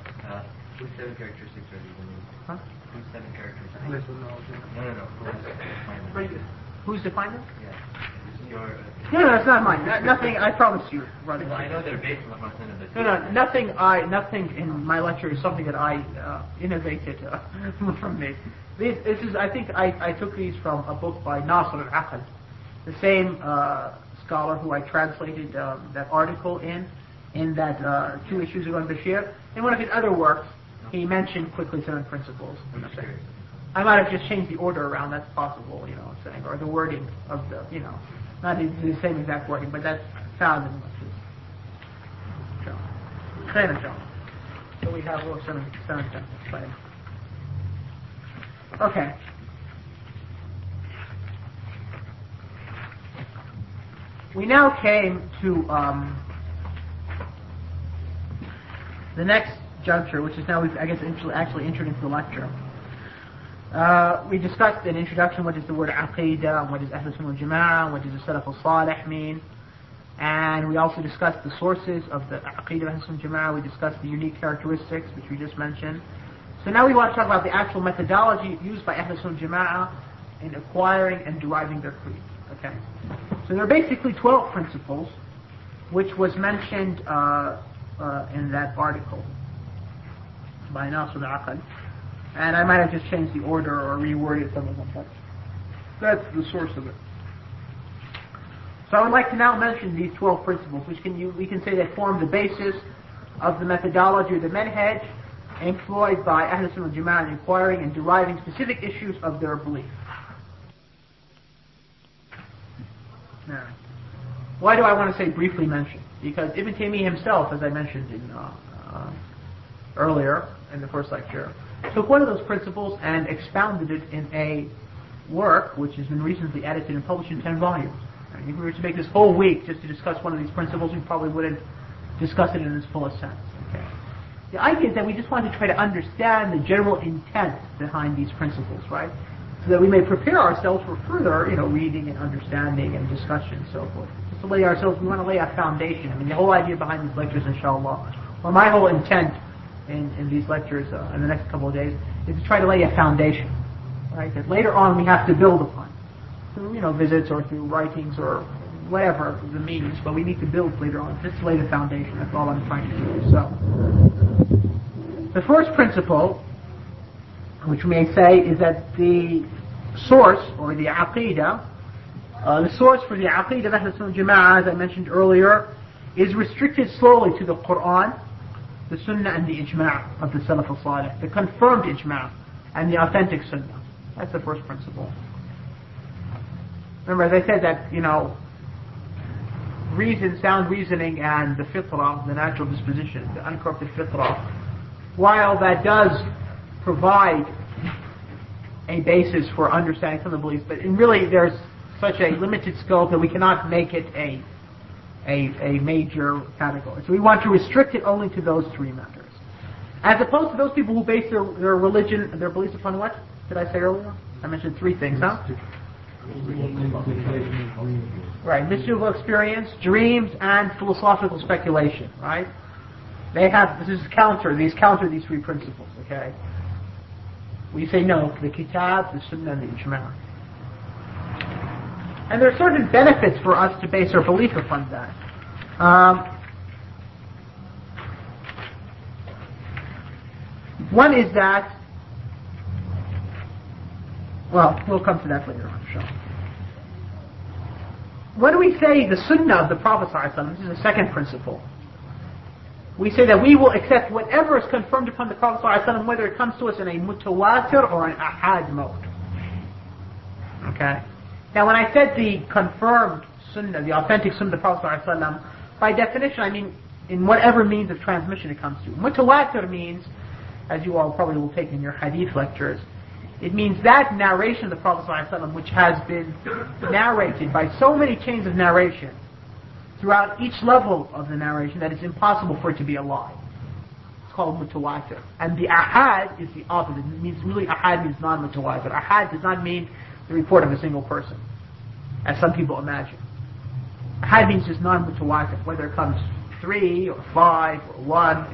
Whose seven characteristics are these? Huh? Whose seven characteristics? Yes or no? No, no, no. Who's defined them? Who's defined them? Yeah. It's your, uh, No, no, it's not mine. No, nothing. I promise you, brother. well, I know they're based on the but No, no, nothing. I nothing in my lecture is something that I uh, innovated uh, from me. This, this is. I think I, I took these from a book by Nasr al-Aqad, the same uh, scholar who I translated um, that article in, in that uh, two issues ago in Bashir. In one of his other works, he mentioned quickly seven principles. I might have just changed the order around. That's possible, you know, saying, or the wording of the, you know, not the the same exact wording, but that's found in the So we have well, seven, seven, seven. Okay. We now came to um, the next juncture, which is now we've, I guess, actually, actually entered into the lecture. Uh, we discussed in introduction what is the word aqidah, what is Ahl Sunnah wal Jama'ah, what does the Salaf al-Salih mean, and we also discussed the sources of the aqidah of Ahl Sunnah wal Jama'ah. We discussed the unique characteristics, which we just mentioned. So now we want to talk about the actual methodology used by Ahl Sunnah wal Jama'ah in acquiring and deriving their creed. Okay. So there are basically twelve principles, which was mentioned uh, uh, in that article by Nasr al-Aqad. And I might have just changed the order or reworded some of them, but that's the source of it. So I would like to now mention these twelve principles, which can you, we can say they form the basis of the methodology or the manhaj employed by Ahl Sunnah wal Jama'ah in inquiring and deriving specific issues of their belief. Now, why do I want to say briefly mention? Because Ibn Taymiyyah himself, as I mentioned in, uh, uh, earlier in the first lecture, took one of those principles and expounded it in a work which has been recently edited and published in ten volumes. I mean, if we were to make this whole week just to discuss one of these principles, we probably wouldn't discuss it in its fullest sense. Okay. The idea is that we just want to try to understand the general intent behind these principles, right? So that we may prepare ourselves for further, you know, reading and understanding and discussion and so forth. Just to lay ourselves, we want to lay a foundation. I mean, the whole idea behind these lectures, inshallah, or my whole intent in, in these lectures uh, in the next couple of days is to try to lay a foundation, right? That later on we have to build upon through, you know, visits or through writings or whatever the means, but we need to build later on just to lay the foundation. That's all I'm trying to do. So, the first principle, which we may say, is that the source or the aqidah, uh, the source for the aqidah of Ahl Sunnah wal Jama'ah, as I mentioned earlier, is restricted solely to the Quran, the Sunnah, and the Ijma' of the Salaf al-Salih, the confirmed Ijma' and the authentic Sunnah. That's the first principle. Remember, as I said, that, you know, reason, sound reasoning, and the fitrah, the natural disposition, the uncorrupted fitrah, while that does provide a basis for understanding some of the beliefs, but in really there's such a limited scope that we cannot make it a A, a major category. So we want to restrict it only to those three matters. As opposed to those people who base their, their religion, their beliefs upon what? Did I say earlier? I mentioned three things, huh? Right, mystical experience, dreams, and philosophical speculation, right? They have, this is counter, these counter these three principles, okay? We say no to the kitab, the sunnah, and the ijma'. And there are certain benefits for us to base our belief upon that. Um, one is that, well, we'll come to that later on, inshallah. When we say the sunnah of the Prophet ﷺ, this is the second principle. We say that we will accept whatever is confirmed upon the Prophet ﷺ, whether it comes to us in a mutawatir or an ahad mode. Okay? Now, when I said the confirmed sunnah, the authentic sunnah of the Prophet ﷺ, by definition, I mean in whatever means of transmission it comes to. Mutawatir means, as you all probably will take in your hadith lectures, it means that narration of the Prophet ﷺ which has been narrated by so many chains of narration throughout each level of the narration that it's impossible for it to be a lie. It's called mutawatir. And the ahad is the opposite. It means really ahad means non-mutawatir. Ahad does not mean the report of a single person, as some people imagine. Ahad means just non-mutawatir, whether it comes three or five or one.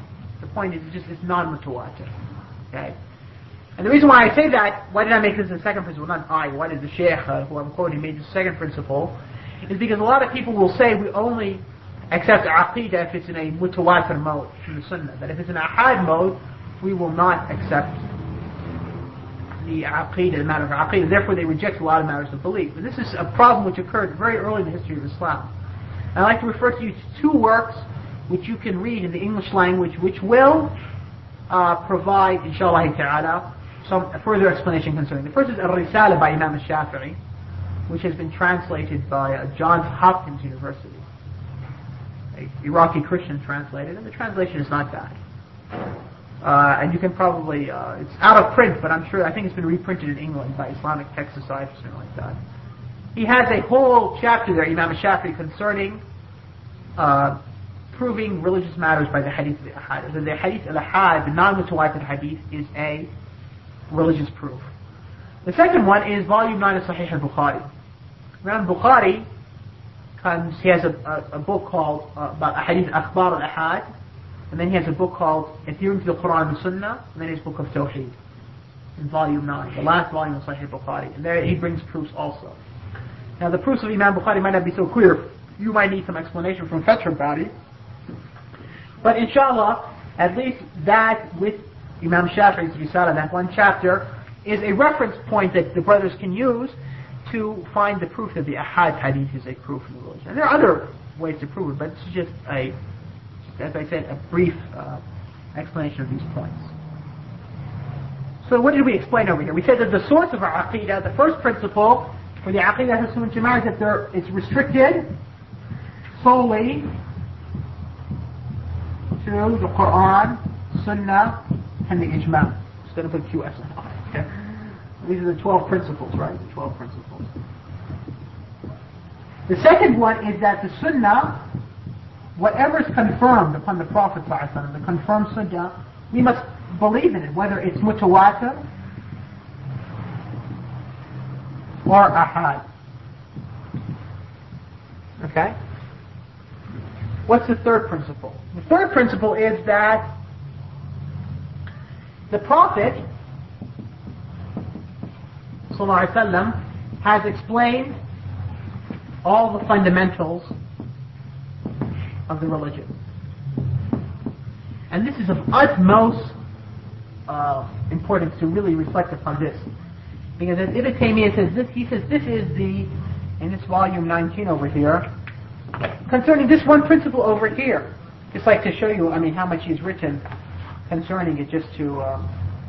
The point is, it's just it's non-mutawatir. Okay? And the reason why I say that, why did I make this the second principle, not I, why did the Shaykh, uh, who I'm quoting, made the second principle, is because a lot of people will say we only accept aqidah if it's in a mutawatir mode from the sunnah. That if it's in a ahad mode, we will not accept the aqidah, the matter of aqidah. Therefore, they reject a lot of matters of belief. And this is a problem which occurred very early in the history of Islam. And I'd like to refer to you to two works which you can read in the English language, which will uh, provide, inshallah ta'ala, some further explanation concerning. The first is Al-Risala by Imam al-Shafi'i, which has been translated by uh, Johns Hopkins University. An Iraqi Christian translated, and the translation is not bad. Uh, and you can probably, uh, it's out of print, but I'm sure, I think it's been reprinted in England by Islamic Text Society or something like that. He has a whole chapter there, Imam al-Shafi'i, concerning uh, proving religious matters by the hadith of the ahad. The hadith of the ahad, the non-mutawatir hadith, is a religious proof. The second one is volume nine of Sahih al-Bukhari. Imam Bukhari comes, he has a, a, a book called uh, about hadith akhbar al-ahad, and then he has a book called Adhering to the Quran and Sunnah, and then his book of Tawheed in volume nine, the last volume of Sahih al-Bukhari. And there he brings proofs also. Now the proofs of Imam Bukhari might not be so clear. You might need some explanation from Fath Bari. But inshallah, at least that with Imam Shafi'i's Risala, that one chapter, is a reference point that the brothers can use to find the proof that the ahad hadith is a proof of the religion. And there are other ways to prove it, but it's just a, as I said, a brief uh, explanation of these points. So what did we explain over here? We said that the source of our aqidah, the first principle for the aqidah of Sunnah Jama'ah, is that there, it's restricted solely to the Quran, Sunnah, and the Ijma'. Just going to put Q S on it. Okay? These are the twelve principles, right? The twelve principles. The second one is that the Sunnah, whatever is confirmed upon the Prophet ﷺ, the confirmed Sunnah, we must believe in it, whether it's mutawatir or ahad. Okay? What's the third principle? The third principle is that the Prophet ﷺ has explained all the fundamentals of the religion. And this is of utmost uh, importance to really reflect upon this. Because as Ibn Taymiyyah says this, he says this is the, in this volume nineteen over here, concerning this one principle over here. Just like to show you, I mean, how much he's written concerning it, just to uh,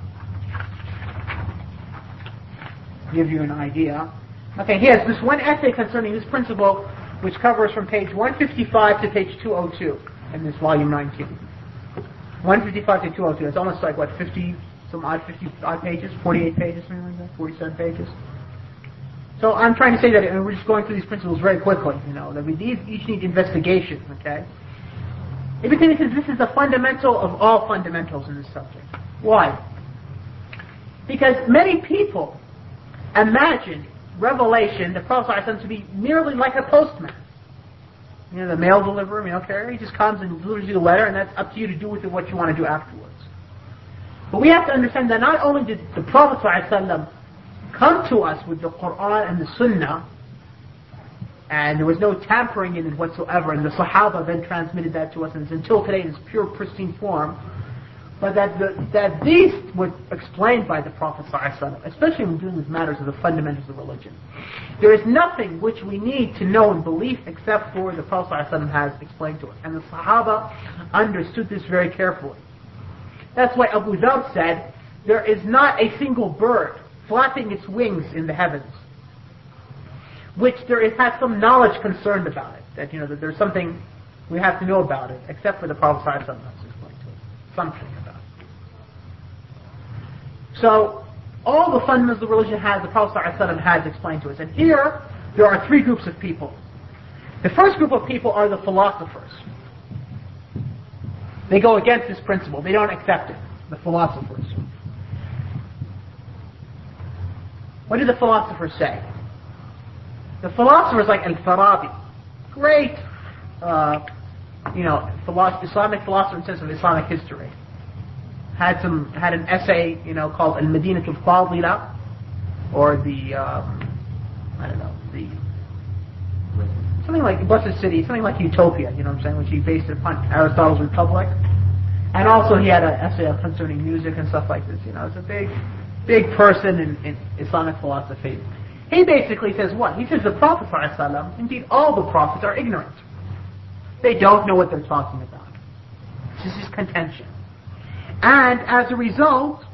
give you an idea. Okay, he has this one essay concerning this principle, which covers from page one fifty-five to page two oh two in this volume nineteen. one fifty-five to two oh two. It's almost like, what, fifty, some odd fifty odd pages, forty-eight pages, something like that, forty-seven pages. So I'm trying to say that, and we're just going through these principles very quickly, you know, that we need, each need investigation, okay? Ibn Taymiyyah says this is the fundamental of all fundamentals in this subject. Why? Because many people imagine revelation, the Prophet ﷺ, to be merely like a postman. You know, the mail deliverer, mail carrier, he just comes and delivers you the letter, and that's up to you to do with it what you want to do afterwards. But we have to understand that not only did the Prophet ﷺ come to us with the Quran and the Sunnah, and there was no tampering in it whatsoever, and the Sahaba then transmitted that to us, and it's until today in its pure, pristine form, but that the, that these were explained by the Prophet ﷺ, especially when dealing with matters of the fundamentals of religion. There is nothing which we need to know and believe except for the Prophet ﷺ has explained to us. And the Sahaba understood this very carefully. That's why Abu Dhar said, there is not a single bird flapping its wings in the heavens which there is, has some knowledge concerned about it. That, you know, that there's something we have to know about it, except for the Prophet ﷺ has explained to us. Something about it. So, all the fundamentals of the religion has, the Prophet ﷺ has explained to us. And here, there are three groups of people. The first group of people are the philosophers. They go against this principle. They don't accept it. The philosophers. What do the philosophers say? The philosophers like Al-Farabi, great, uh, you know, philosophy, Islamic philosopher in the sense of Islamic history. had some had an essay, you know, called Al-Madinah al-Fadila, or the um, I don't know, the something like Blessed City, something like Utopia, you know what I'm saying, which he based it upon Aristotle's Republic. And also he had an essay concerning music and stuff like this. You know, it's a big, big person in, in Islamic philosophy. He basically says what? He says the Prophet ﷺ, indeed all the prophets are ignorant. They don't know what they're talking about. This is his contention. And as a result,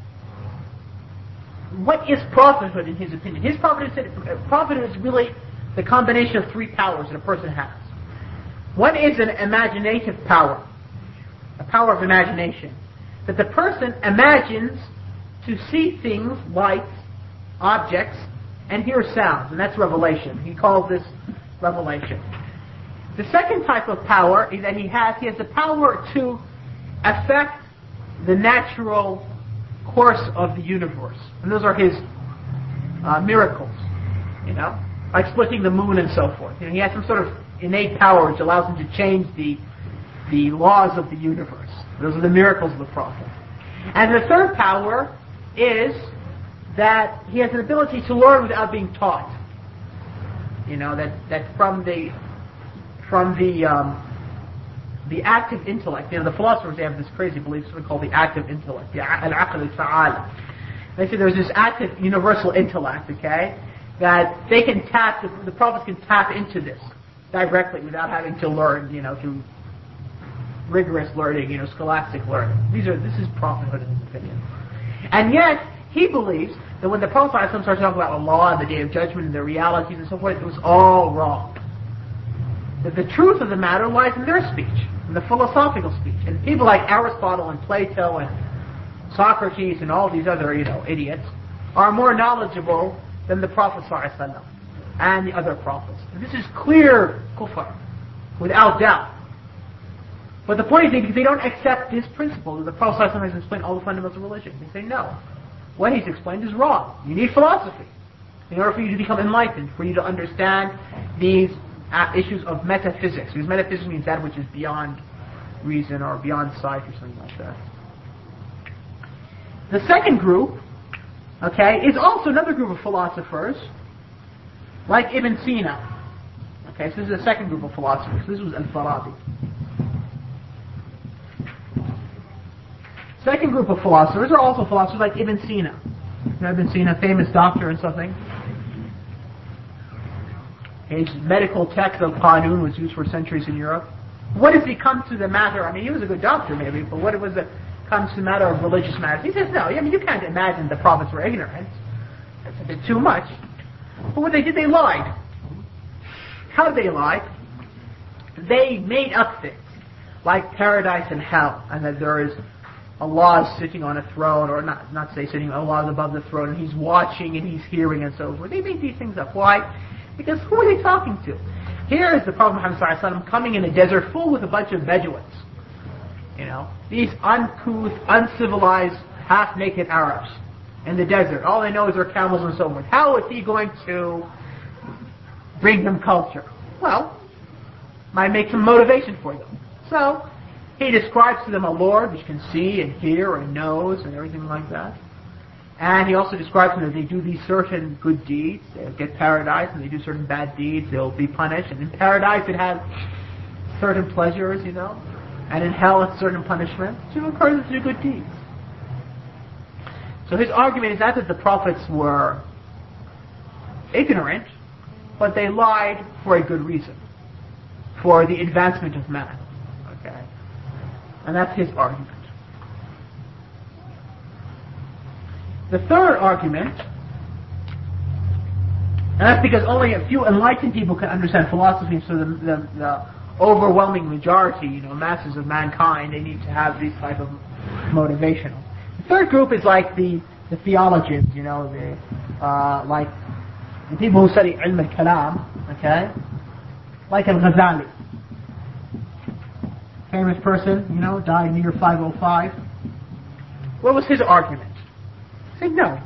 what is prophethood in his opinion? His prophethood, prophethood is really the combination of three powers that a person has. One is an imaginative power, a power of imagination, that the person imagines to see things, lights, objects, and hear sounds, and that's revelation. He calls this revelation. The second type of power that he has, he has the power to affect the natural course of the universe, and those are his uh, miracles, you know, like splitting the moon and so forth. You know, he has some sort of innate power which allows him to change the the laws of the universe. Those are the miracles of the Prophet. And the third power is that he has an ability to learn without being taught. You know, that, that from the from the um, the active intellect. You know, the philosophers, they have this crazy belief, something called the active intellect, the al-aql al-fa'al. They say there's this active universal intellect, okay, that they can tap, the, the prophets can tap into this directly without having to learn, you know, through rigorous learning, you know, scholastic learning. These are, this is prophethood in his opinion. And yet, he believes that when the Prophet ﷺ started talking about Allah and the Day of Judgment and the realities and so forth, it was all wrong. That the truth of the matter lies in their speech, in the philosophical speech. And people like Aristotle and Plato and Socrates and all these other, you know, idiots are more knowledgeable than the Prophet ﷺ and the other prophets. And this is clear kufr, without doubt. But the point is, because they don't accept this principle, that the Prophet ﷺ has explained all the fundamentals of religion. They say, no, what he's explained is wrong. You need philosophy in order for you to become enlightened, for you to understand these uh, issues of metaphysics. Because metaphysics means that which is beyond reason or beyond sight or something like that. The second group, okay, is also another group of philosophers, like Ibn Sina. Okay, so this is the second group of philosophers. This was Al-Farabi. Second group of philosophers are also philosophers like Ibn Sina. You know, Ibn Sina, famous doctor and something. His medical text of Qanun was used for centuries in Europe. What does he come to the matter? I mean, he was a good doctor maybe, but what was it comes to the matter of religious matters? He says, no, I mean, you can't imagine the prophets were ignorant. That's a bit too much. But what they did, they lied. How did they lie? They made up things, like paradise and hell, and that there is Allah is sitting on a throne, or not not say sitting, Allah is above the throne, and He's watching and He's hearing and so forth. They made these things up. Why? Because who are they talking to? Here is the Prophet Muhammad sallallahu alaihi wasallam coming in a desert full with a bunch of Bedouins. You know, these uncouth, uncivilized, half-naked Arabs in the desert. All they know is their camels and so forth. How is he going to bring them culture? Well, might make some motivation for them. So, he describes to them a Lord which can see and hear and knows and everything like that. And he also describes to them that they do these certain good deeds, they'll get paradise, and they do certain bad deeds, they'll be punished. And in paradise it has certain pleasures, you know, and in hell it's certain punishment to encourage them to do good deeds. So his argument is not that the prophets were ignorant, but they lied for a good reason, for the advancement of man. Okay? And that's his argument. The third argument, and that's because only a few enlightened people can understand philosophy, so the, the, the overwhelming majority, you know, masses of mankind, they need to have this type of motivational. The third group is like the, the theologians, you know, the, uh, like the people who study ilm al-kalam, okay? Like al-Ghazali. Famous person, you know, died in the year five oh five. What was his argument? He said, no.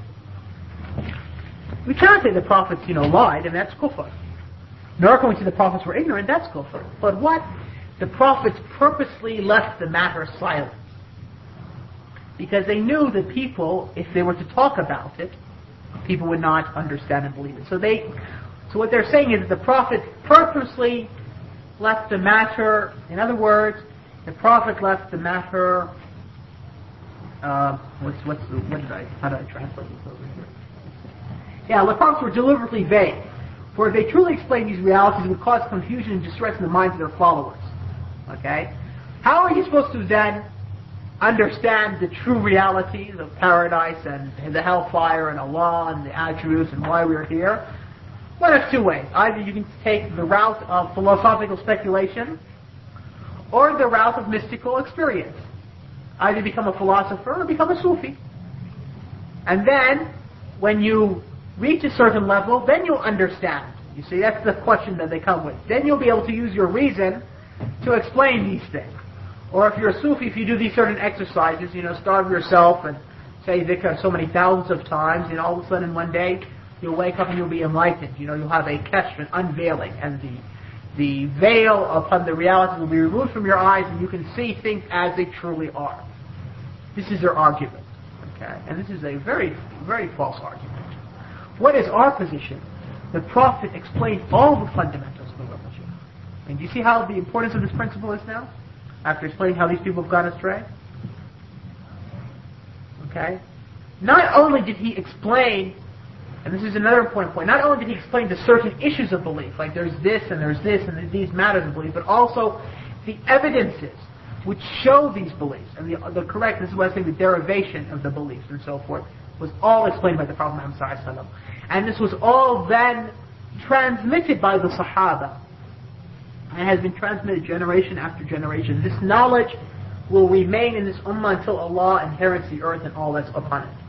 We cannot say the prophets, you know, lied, and that's kufr. Nor can we say the prophets were ignorant, that's kufr. But what? The prophets purposely left the matter silent. because they knew that people, if they were to talk about it, people would not understand and believe it. So they, so what they're saying is that the Prophet purposely left the matter. In other words, the Prophet left the matter. Uh, what's what's the, what did I? How did I translate this over here? Yeah, the prophets were deliberately vague, for if they truly explained these realities, it would cause confusion and distress in the minds of their followers. Okay, how are you supposed to then understand the true realities of paradise and the hellfire and Allah and the attributes and why we're here? One of two ways. Either you can take the route of philosophical speculation or the route of mystical experience. Either become a philosopher or become a Sufi. And then, when you reach a certain level, then you'll understand. You see, that's the question that they come with. Then you'll be able to use your reason to explain these things. Or if you're a Sufi, if you do these certain exercises, you know, starve yourself and say dhikr so many thousands of times, you know, all of a sudden one day you'll wake up and you'll be enlightened. You know, you'll have a kashf, an unveiling, and the the veil upon the reality will be removed from your eyes, and you can see things as they truly are. This is their argument, okay? And this is a very, very false argument. What is our position? The Prophet explained all the fundamentals of the religion. And do you see how the importance of this principle is now? After explaining how these people have gone astray? Okay? Not only did he explain, and this is another important point, not only did he explain the certain issues of belief, like there's this and there's this and these matters of belief, but also the evidences which show these beliefs, and the, the correct, this is what I say, the derivation of the beliefs and so forth, was all explained by the Prophet Muhammad sallallahu alaihi wasallam. And this was all then transmitted by the Sahaba, and has been transmitted generation after generation. This knowledge will remain in this ummah until Allah inherits the earth and all that's upon it.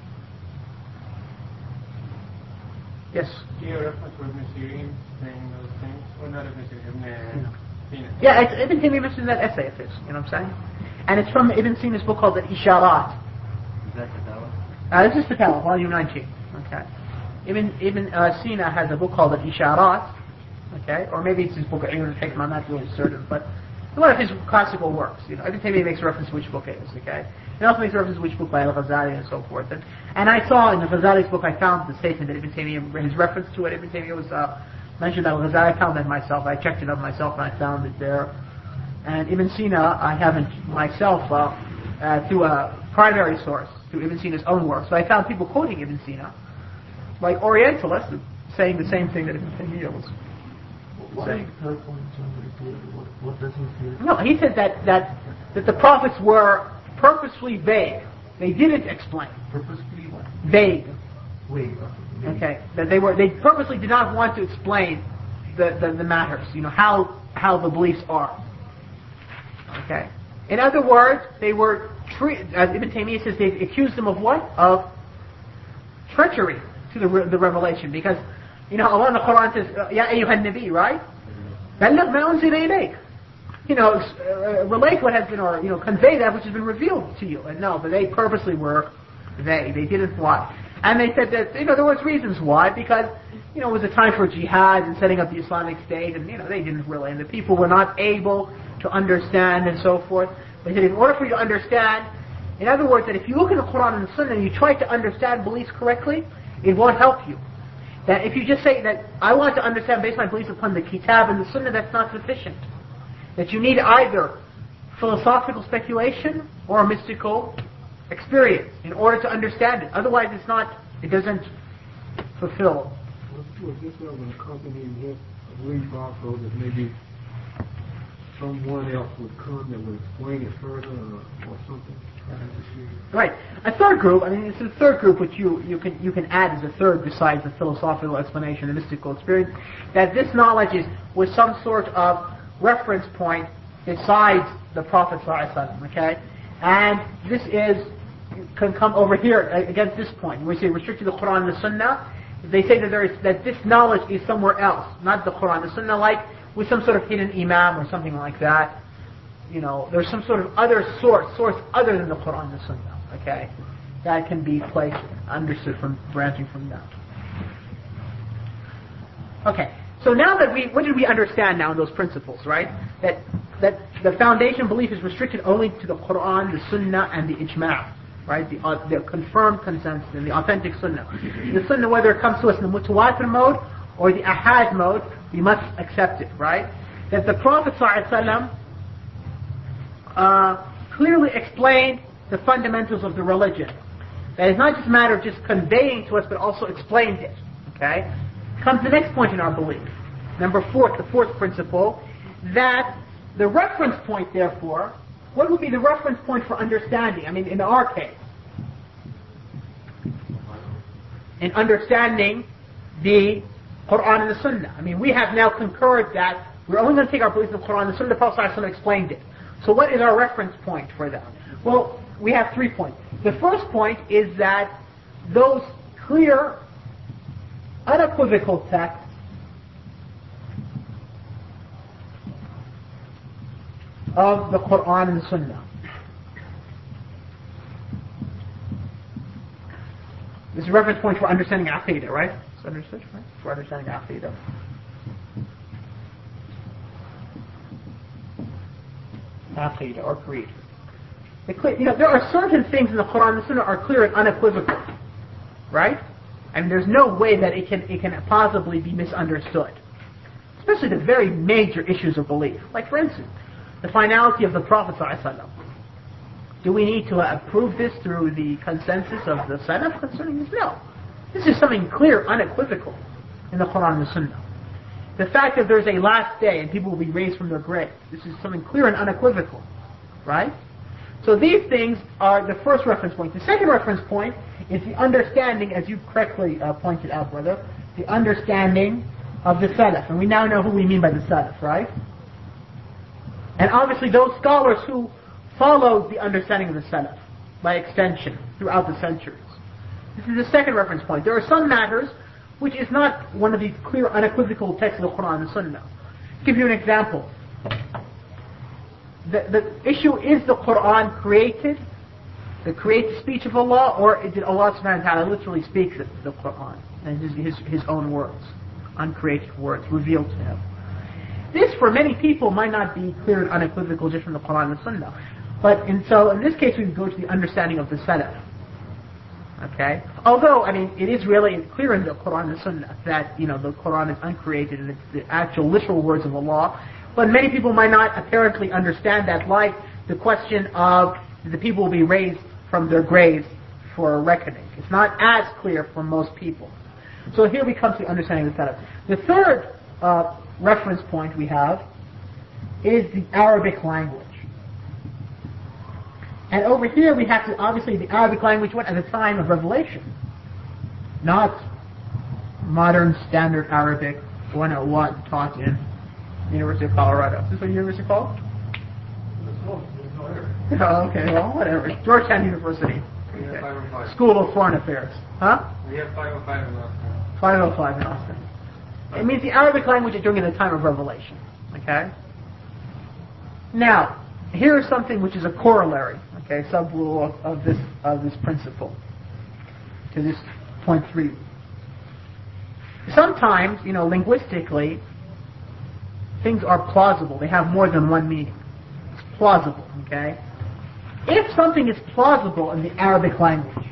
Yes? Do you reference with Ibn Sirin saying those things? Or not Ibn Sirin, Ibn Sina? Yeah, it's, Ibn Taymiyyah mentioned that essay of his, you know what I'm saying? And it's from Ibn Sina's book called Al-Isharat. Is that Fatawa? Uh, this is Fatawa, volume nineteen. Okay. Ibn, Ibn uh, Sina has a book called Al-Isharat. Okay, or maybe it's his book of Ibn Hikmah, I'm not really certain, but one of his classical works. You know, Ibn Taymiyyah makes reference to which book it is. Okay, he also makes reference to which book by Al-Ghazali and so forth. And, and I saw in the Ghazali's book, I found the statement that Ibn Taymiyyah, his reference to it, Ibn Taymiyyah was uh, mentioned by Al-Ghazali. I found that myself. I checked it up myself and I found it there. And Ibn Sina, I haven't myself uh, uh, through a primary source, through Ibn Sina's own works. So I found people quoting Ibn Sina, like Orientalists, saying the same thing that Ibn Taymiyyah was. What is the third point? What, what does he say? No, he said that, that that the prophets were purposefully vague. They didn't explain. Purposefully what? Vague. Wait. Okay. That they were they purposely did not want to explain the, the, the matters. You know how how the beliefs are. Okay. In other words, they were tre- as Ibn Taymiyyah says, they accused them of what? Of treachery to the re- the revelation, because. You know, Allah in the Quran says, Ya ayyuhan nabi, right? بَلِّغْ مَا أُنزِلَ إِلَيْكَ. You know, uh, relate what has been, or, you know, convey that which has been revealed to you. And no, but they purposely were vague. They didn't why. And they said that, you know, there was reasons why, because, you know, it was a time for jihad and setting up the Islamic State, and, you know, they didn't really, and the people were not able to understand and so forth. They said, in order for you to understand, in other words, that if you look at the Quran and the Sunnah and you try to understand beliefs correctly, it won't help you. That if you just say that I want to understand based on my beliefs upon the Kitab and the Sunnah, that's not sufficient. That you need either philosophical speculation or mystical experience in order to understand it. Otherwise, it's not. It doesn't fulfill. Was this an accompanying his belief also that maybe someone else would come that would explain it further or, or something? Right. A third group, I mean, it's a third group which you, you can you can add as a third besides the philosophical explanation, the mystical experience, that this knowledge is with some sort of reference point besides the Prophet ﷺ, okay? And this is, can come over here against this point. When we say restricted to the Quran and the Sunnah, they say that there is that this knowledge is somewhere else, not the Quran, the Sunnah, like with some sort of hidden imam or something like that. You know, there's some sort of other source, source other than the Quran and the Sunnah, okay, that can be placed, understood from, branching from that. Okay, so now that we, what did we understand now in those principles, right? That that the foundation belief is restricted only to the Quran, the Sunnah, and the Ijma'. right? The, uh, the confirmed consensus in the authentic sunnah. The sunnah, whether it comes to us in the mutawatir mode or the ahad mode, we must accept it, right? That the Prophet ﷺ, uh, clearly explained the fundamentals of the religion. That it's not just a matter of just conveying to us, but also explained it. Okay? Comes the next point in our belief. Number four, the fourth principle, that the reference point, therefore, what would be the reference point for understanding? I mean, in our case, in understanding the Quran and the Sunnah. I mean, we have now concurred that we're only going to take our belief in the Quran and the Sunnah. The Prophet ﷺ explained it. So what is our reference point for that? Well, we have three points. The first point is that those clear, unequivocal texts of the Quran and the Sunnah. This is a reference point for understanding Aqidah, right? It's understood, right? For understanding Aqidah. Aqidah or creed. The clear, you know, there are certain things in the Quran and the Sunnah are clear and unequivocal, right? I mean, there's no way that it can it can possibly be misunderstood, especially the very major issues of belief. Like, for instance, the finality of the Prophet ﷺ. Do we need to uh, prove this through the consensus of the Salaf concerning this? No. This is something clear, unequivocal in the Quran and the Sunnah. The fact that there's a last day and people will be raised from their graves, this is something clear and unequivocal, right? So these things are the first reference point. The second reference point is the understanding, as you correctly uh, pointed out, brother, the understanding of the Salaf. And we now know who we mean by the Salaf, right? And obviously those scholars who followed the understanding of the Salaf, by extension, throughout the centuries. This is the second reference point. There are some matters which is not one of these clear, unequivocal texts of the Quran and the Sunnah. I'll give you an example. The, the issue, is the Quran created, the created speech of Allah, or did Allah subhanahu wa ta'ala literally speak the, the Quran and his, his, his own words, uncreated words revealed to him? This, for many people, might not be clear and unequivocal just from the Quran and the Sunnah. But in, so in this case, we go to the understanding of the Salaf. Okay? Although, I mean, it is really clear in the Quran and the Sunnah that, you know, the Quran is uncreated and it's the actual literal words of Allah. But many people might not apparently understand that, like the question of the people will be raised from their graves for a reckoning. It's not as clear for most people. So here we come to the understanding of the Salaf. The third uh, reference point we have is the Arabic language. And over here we have to, obviously, the Arabic language went at the time of revelation, not modern standard Arabic one oh one taught in University of Colorado. Is this what university is called? Oh, okay, well, whatever. Georgetown University. Okay. School of Foreign Affairs. Huh? We have five oh five in Austin. five oh five in Austin. It means the Arabic language during the time of revelation. Okay? Now, here is something which is a corollary, okay, sub-rule of, of this of this principle, to this point three. Sometimes, you know, linguistically, things are plausible. They have more than one meaning. It's plausible, okay? If something is plausible in the Arabic language,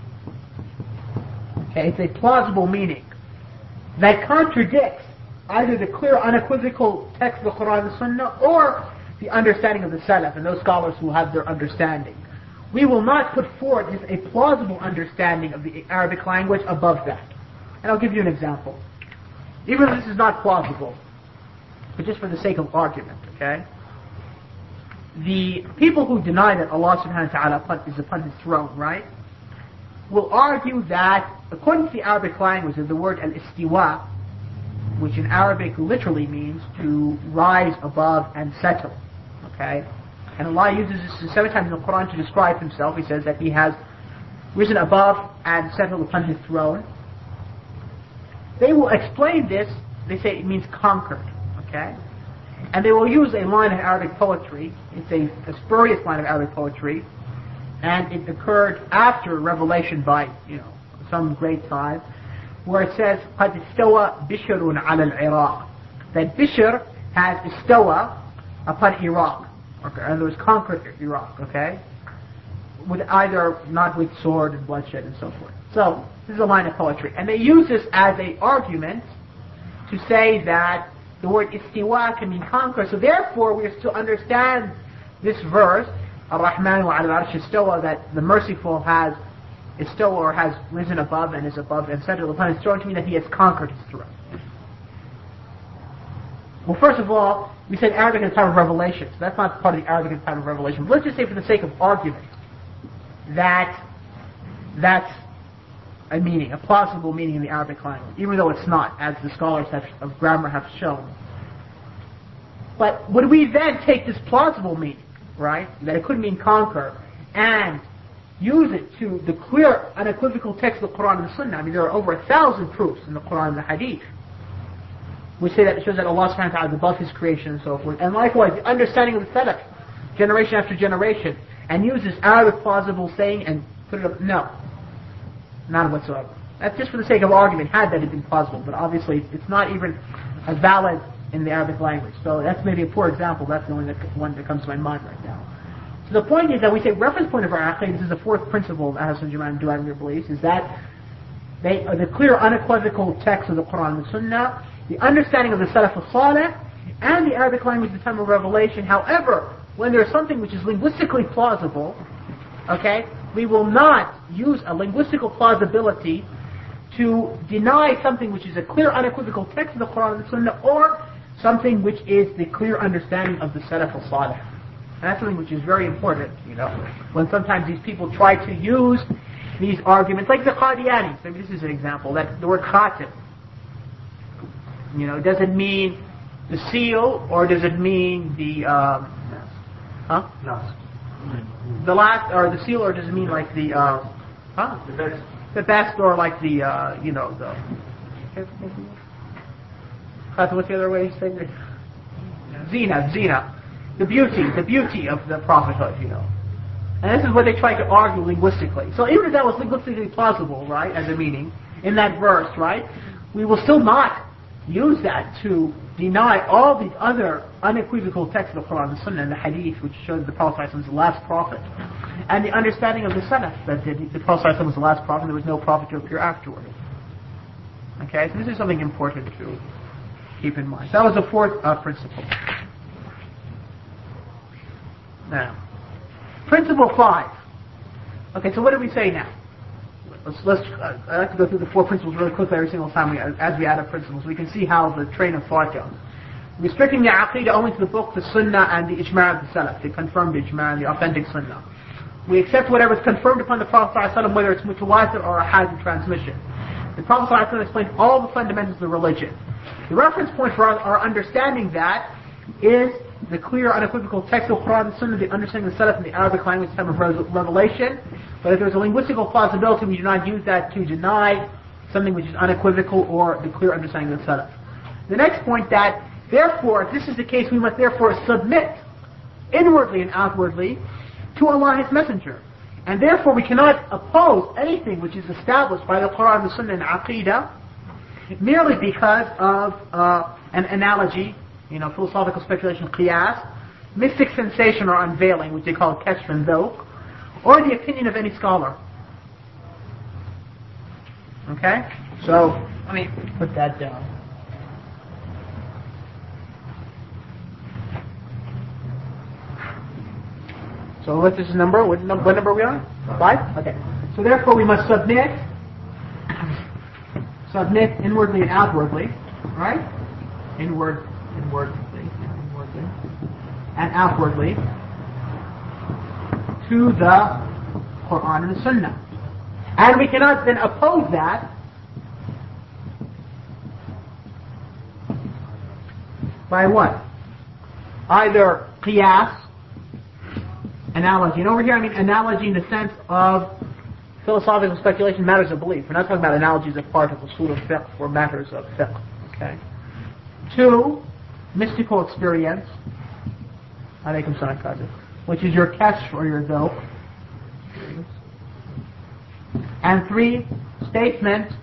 okay, it's a plausible meaning that contradicts either the clear, unequivocal text of the Quran and the Sunnah or the understanding of the Salaf and those scholars who have their understanding. We will not put forward a plausible understanding of the Arabic language above that. And I'll give you an example. Even if this is not plausible, but just for the sake of argument, okay? The people who deny that Allah subhanahu wa ta'ala is upon his throne, right, will argue that according to the Arabic language, the word al-istiwa, which in Arabic literally means to rise above and settle, okay? And Allah uses this seven times in the Quran to describe himself. He says that he has risen above and settled upon his throne. They will explain this, they say it means conquered, okay? And they will use a line of Arabic poetry. It's a, a spurious line of Arabic poetry, and it occurred after revelation by, you know, some great time, where it says, قَدْ اسْتَوَى بِشْرٌ عَلَى الْعِرَاقِ, that Bishr has istawa upon Iraq, okay, and it was conquered Iraq, okay? with either not with sword and bloodshed and so forth. So this is a line of poetry, and they use this as a argument to say that the word istiwa can mean conquer. So therefore, we are to understand this verse, Ar-Rahman wa al-Arsh istawa, that the merciful has istawa or has risen above and is above and settled upon his throne, to mean that he has conquered his throne. Well, first of all, we said Arabic is a type of revelation, so that's not part of the Arabic type of revelation. But let's just say, for the sake of argument, that that's a meaning, a plausible meaning in the Arabic language, even though it's not, as the scholars have, of grammar have shown. But would we then take this plausible meaning, right, that it could mean conquer, and use it to the clear, unequivocal text of the Quran and the Sunnah? I mean, there are over a thousand proofs in the Quran and the Hadith which say that it shows that Allah subhanahu wa ta'ala is above His creation and so forth. And likewise, the understanding of the Salaf, generation after generation, and use this Arabic plausible saying and put it up. No. None whatsoever. That's just for the sake of argument, had that it been plausible. But obviously, it's not even as valid in the Arabic language. So that's maybe a poor example. That's the only that, one that comes to my mind right now. So the point is that we say reference point of our aqid, this is the fourth principle of Ahl Sunnah and Jama'ah and their beliefs, is that they are the clear, unequivocal text of the Quran and the Sunnah, the understanding of the Salaf al-Salih, and the Arabic language at the time of revelation. However, when there's something which is linguistically plausible, okay, we will not use a linguistical plausibility to deny something which is a clear, unequivocal text of the Quran and the Sunnah, or something which is the clear understanding of the Salaf al-Salih. And that's something which is very important, you know, when sometimes these people try to use these arguments, like the Qadianis. Maybe this is an example, that the word khatim, you know, does it mean the seal, or does it mean the, um, huh? Last. The last, or the seal, or does it mean like the, uh, huh? The best. The best, or like the, uh, you know, the, what's the other way you say it? Zina, Zina. The beauty, the beauty of the prophethood, you know. And this is what they try to argue linguistically. So even if that was linguistically plausible, right, as a meaning, in that verse, right, we will still not use that to deny all the other unequivocal texts of the Quran, the Sunnah, and the Hadith, which shows the Prophet was the last prophet. And the understanding of the Salaf, that the, the Prophet was the last prophet, there was no prophet to appear afterward. Okay, so this is something important to keep in mind. So that was the fourth uh, principle. Now, principle five. Okay, so what did we say now? Let's, let's, uh, I'd like to go through the four principles really quickly every single time we, as we add up principles. We can see how the train of thought goes. Restricting the aqidah only to the book, the sunnah, and the ijma' of the salaf, the confirmed ijma' and the authentic sunnah. We accept whatever is confirmed upon the Prophet ﷺ, whether it's mutawatir or a hadith transmission. The Prophet ﷺ explained all the fundamentals of the religion. The reference point for our, our understanding that is the clear, unequivocal text of the Quran and Sunnah, the understanding of the Salaf in the Arabic language at the time of revelation. But if there's a linguistical plausibility, we do not use that to deny something which is unequivocal or the clear understanding of the Salaf. The next point, that therefore, if this is the case, we must therefore submit inwardly and outwardly to Allah, His Messenger. And therefore we cannot oppose anything which is established by the Quran, the Sunnah, and Aqidah merely because of uh, an analogy, you know, philosophical speculation, qiyas, mystic sensation or unveiling, which they call kashf and dhawq, or the opinion of any scholar. Okay? So, let me put that down. So what's this number? What, num- what number are we on? Five? Okay. So therefore we must submit, submit inwardly and outwardly, right? Inward, inwardly, inwardly, and outwardly to the Quran and the Sunnah. And we cannot then oppose that by what? Either qiyas, analogy. And over here I mean analogy in the sense of philosophical speculation, matters of belief. We're not talking about analogies of part of usul al-fiqh or matters of fiqh. Okay? Two, mystical experience, alaykum salam, which is your kashf or your dhawq. And three, statement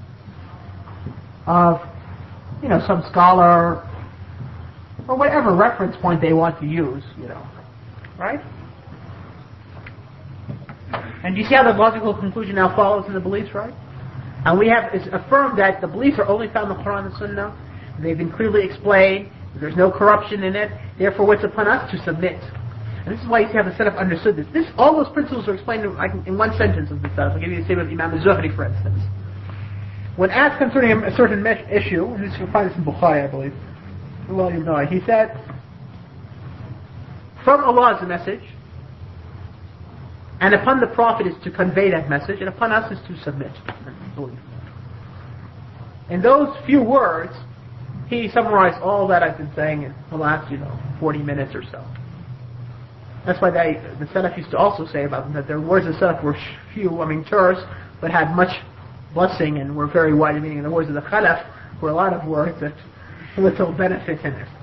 of, you know, some scholar or whatever reference point they want to use, you know. Right? And do you see how the logical conclusion now follows in the beliefs, right? And we have it's affirmed that the beliefs are only found in the Quran and Sunnah. They've been clearly explained. There's no corruption in it. Therefore, what's upon us to submit. And this is why you see how the Salaf understood this. This, all those principles are explained in, like, in one sentence of the Salaf. I'll give you the statement of Imam al-Zuhri, for instance. When asked concerning a certain me- issue, and this you'll find this in Bukhari, I believe. Well, you know, he said, from Allah is the message, and upon the Prophet is to convey that message, and upon us is to submit and believe. In those few words, he summarized all that I've been saying in the last, you know, forty minutes or so. That's why they, the Salaf used to also say about them that their words of Salaf were few, I mean terse, but had much blessing and were very wide meaning. And the words of the Khalaf were a lot of words that little benefit in it.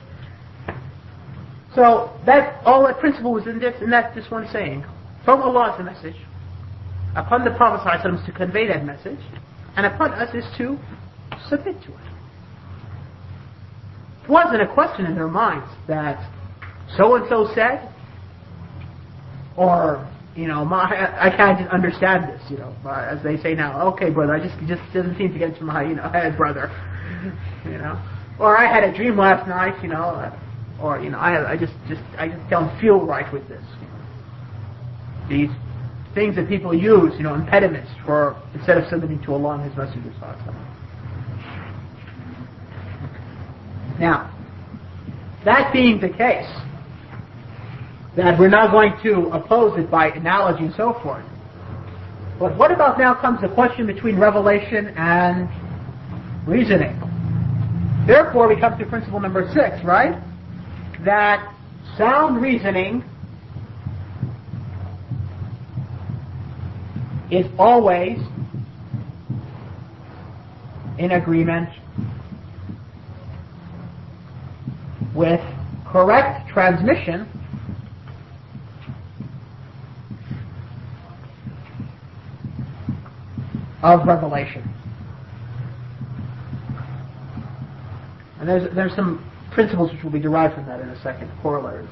So that all that principle was in this, in that this one saying. From Allah is the message. Upon the Prophet ﷺ is to convey that message, and upon us is to submit to it. It wasn't a question in their minds that so and so said, or you know, my, I can't understand this. You know, as they say now. Okay, brother, I just it just doesn't seem to get to my you know head, brother. You know, or I had a dream last night. You know, or you know, I I just just I just don't feel right with this. These things that people use, you know, impediments for instead of submitting to Allah and His Messenger. Now, that being the case, that we're not going to oppose it by analogy and so forth. But what about now comes the question between revelation and reasoning? Therefore, we come to principle number six, right? That sound reasoning is always in agreement with correct transmission of revelation. And there's there's some principles which will be derived from that in a second, corollaries.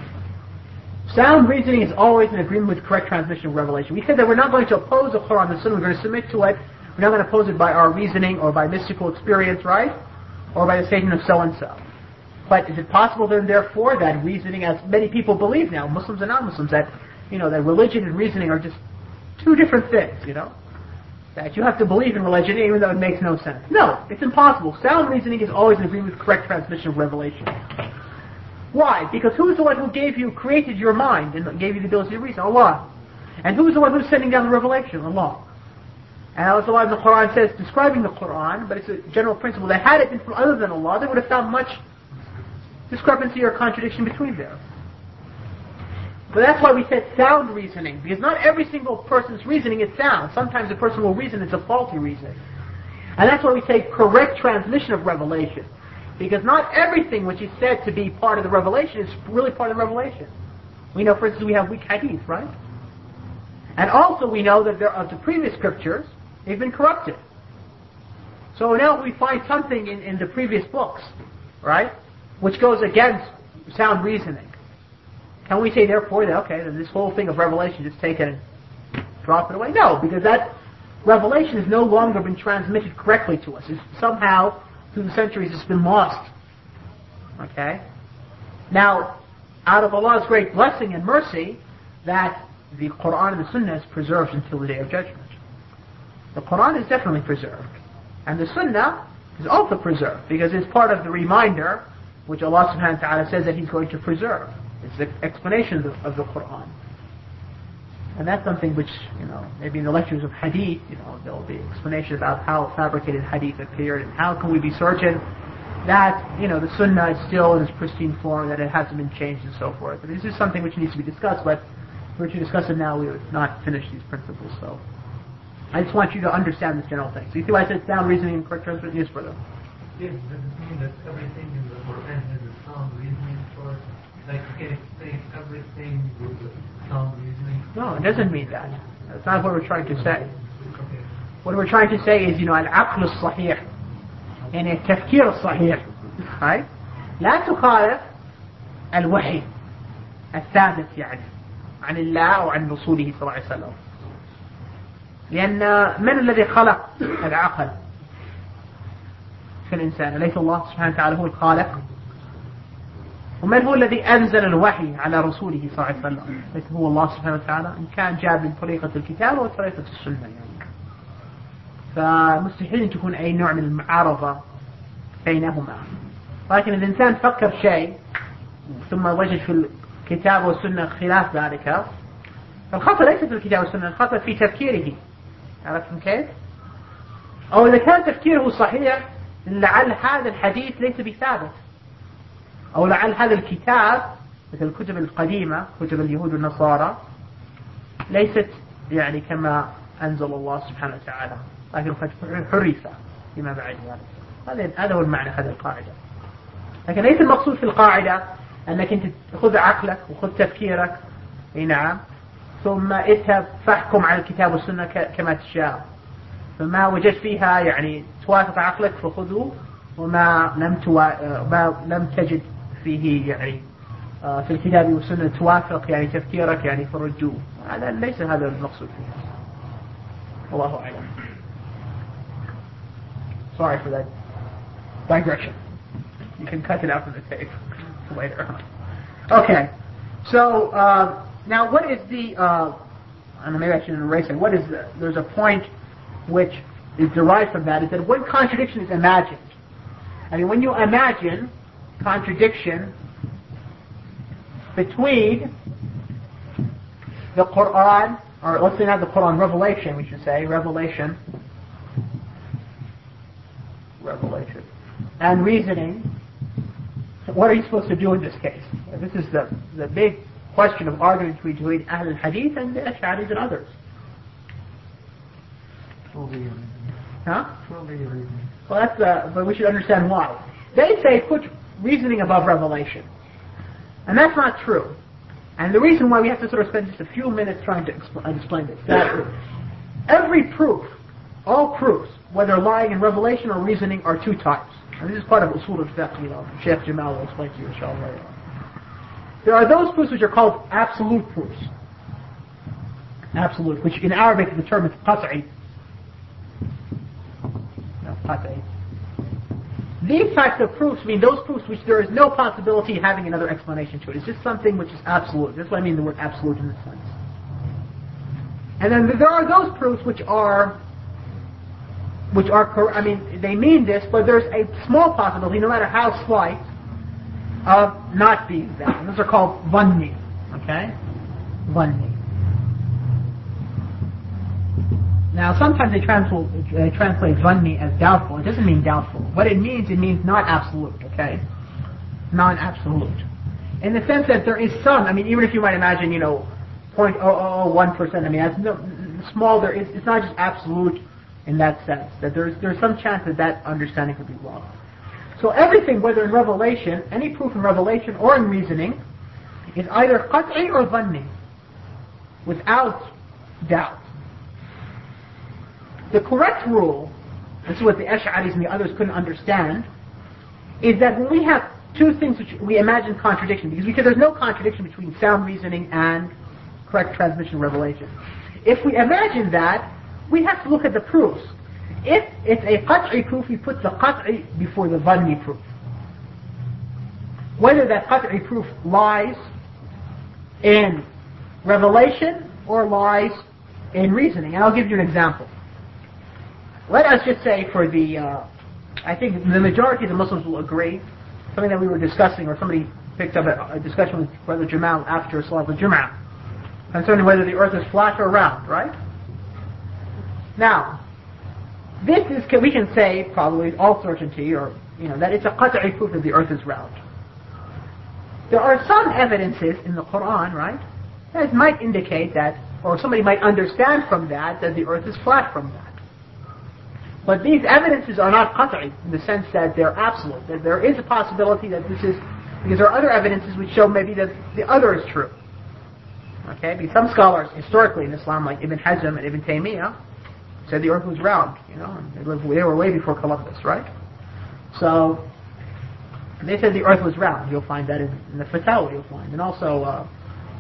Sound reasoning is always in agreement with correct transmission of revelation. We said that we're not going to oppose the Quran and the Sunnah, we're going to submit to it. We're not going to oppose it by our reasoning or by mystical experience, right? Or by the statement of so-and-so. But is it possible then, therefore, that reasoning, as many people believe now, Muslims and non-Muslims, that, you know, that religion and reasoning are just two different things, you know? That you have to believe in religion even though it makes no sense. No, it's impossible. Sound reasoning is always in agreement with correct transmission of revelation. Why? Because who is the one who gave you, created your mind and gave you the ability to reason? Allah. And who is the one who's sending down the revelation? Allah. And Allah in the Quran says, describing the Quran, but it's a general principle that had it been from other than Allah, they would have found much discrepancy or contradiction between them. But that's why we said sound reasoning, because not every single person's reasoning is sound. Sometimes a person will reason it's a faulty reasoning. And that's why we say correct transmission of revelation. Because not everything which is said to be part of the revelation is really part of the revelation. We know, for instance, we have weak hadith, right? And also we know that there are the previous scriptures, they've been corrupted. So now if we find something in, in the previous books, right, which goes against sound reasoning, can we say therefore that, okay, then this whole thing of revelation, just take it and drop it away? No, because that revelation has no longer been transmitted correctly to us. It's somehow, through the centuries, it's been lost. Okay? Now, out of Allah's great blessing and mercy, that the Quran and the Sunnah is preserved until the Day of Judgment. The Quran is definitely preserved. And the Sunnah is also preserved, because it's part of the reminder which Allah subhanahu wa ta'ala says that He's going to preserve. It's the explanation of the, of the Quran. And that's something which, you know, maybe in the lectures of hadith, you know, there will be explanation about how fabricated hadith appeared and how can we be certain that, you know, the sunnah is still in its pristine form, that it hasn't been changed and so forth. And this is something which needs to be discussed, but if we were to discuss it now, we would not finish these principles. So I just want you to understand this general thing. So you see why I said sound reasoning and correct transmission? Yes, brother. Yes, does it mean that everything in the Quran has a sound reasoning for? Like you can explain everything with the sound reasoning? No, it doesn't mean that. That's not what we're trying to say. Okay. What we're trying to say is, you know, al-aql al-sahih and al-tafkir al-sahih, right? لا تخالف الوحي الثابت يعني عن الله أو عن رسوله صلى الله عليه وسلم. لأن من الذي خلق العقل في الإنسان؟ أليس الله سبحانه وتعالى هو الخالق؟ ومن هو الذي أنزل الوحي على رسوله صلى الله عليه وسلم؟ ليس هو الله سبحانه وتعالى؟ إن كان جاء من طريقة الكتاب وطريقة السنة يعني. فمستحيل أن تكون أي نوع من المعارضة بينهما. لكن الإنسان فكر شيء ثم وجد في الكتاب والسنة خلاف ذلك، فالخطأ ليس في الكتاب والسنة، الخطأ في تفكيره. عرفتم كيف؟ أو إذا كان تفكيره صحيح لعل هذا الحديث ليس بثابت، أو لعل هذا الكتاب مثل الكتب القديمة كتب اليهود والنصارى ليست يعني كما أنزل الله سبحانه وتعالى، لكن قد حرف فيما بعد ذلك. هذا هو المعنى هذه القاعدة. لكن ليس المقصود في القاعدة أنك أنت خذ عقلك وخذ تفكيرك، نعم، ثم اذهب فاحكم على الكتاب والسنة كما تشاء، فما وجدت فيها يعني توافق عقلك فخذه، وما لم توا... ما لم تجد فيه يعني في الكتاب والسنة توافق يعني تفكيرك يعني فرجوه. هذا ليس هذا المقصود فيه. الله أعلم. Sorry for that digression. You can cut it out from the tape later. Okay, so uh, now what is the? Uh, I don't know, maybe I should erase it. What is the? There's a point which is derived from that. Is that when contradiction is imagined? I mean, when you imagine contradiction between the Quran, or let's say not the Quran, Revelation, we should say, Revelation, Revelation, and reasoning, what are you supposed to do in this case? This is the, the big question of argument between Ahl al-Hadith and the Ash'aris and others. Huh? Well, that's, uh, but we should understand why. They say put reasoning above revelation. And that's not true. And the reason why we have to sort of spend just a few minutes trying to expl- explain this, that every proof, all proofs, whether lying in revelation or reasoning, are two types. And this is part of usul al-fiqh, you know, Sheikh Jamal will explain to you, inshallah. There are those proofs which are called absolute proofs. Absolute, which in Arabic the term is qat'i. No, qat'i. These types of proofs mean those proofs which there is no possibility of having another explanation to it. It's just something which is absolute. That's what I mean the word absolute in this sense. And then there are those proofs which are, which are, I mean, they mean this, but there's a small possibility, no matter how slight, of not being that. And those are called dhanni. Okay? Dhanni. Now, sometimes they translate, uh, translate dhanni as doubtful. It doesn't mean doubtful. What it means, it means not absolute, okay? Non-absolute. In the sense that there is some, I mean, even if you might imagine, you know, zero point zero zero zero one percent, I mean, that's no, small, there is, it's not just absolute in that sense, that there's, there's some chance that that understanding could be wrong. So everything, whether in Revelation, any proof in Revelation or in reasoning, is either qat'i or dhanni, without doubt. The correct rule, this is what the Ash'aris and the others couldn't understand, is that when we have two things which we imagine contradiction, because, because there's no contradiction between sound reasoning and correct transmission of revelation. If we imagine that, we have to look at the proofs. If it's a qat'i proof, we put the qat'i before the dhanni proof. Whether that qat'i proof lies in revelation or lies in reasoning. And I'll give you an example. Let us just say for the, uh, I think the majority of the Muslims will agree, something that we were discussing, or somebody picked up a, a discussion with Brother Jamal after Salat al-Jum'ah, concerning whether the earth is flat or round, right? Now, this is, we can say probably with all certainty, or, you know, that it's a qat'i proof that the earth is round. There are some evidences in the Quran, right, that might indicate that, or somebody might understand from that, that the earth is flat from that. But these evidences are not qat'i, in the sense that they're absolute, that there is a possibility that this is, because there are other evidences which show maybe that the other is true. Okay, because some scholars, historically in Islam, like Ibn Hazm and Ibn Taymiyyah, said the earth was round, you know, and they, lived, they were way before Columbus, right? So, they said the earth was round. You'll find that in, in the Fatawa, you'll find. And also, uh,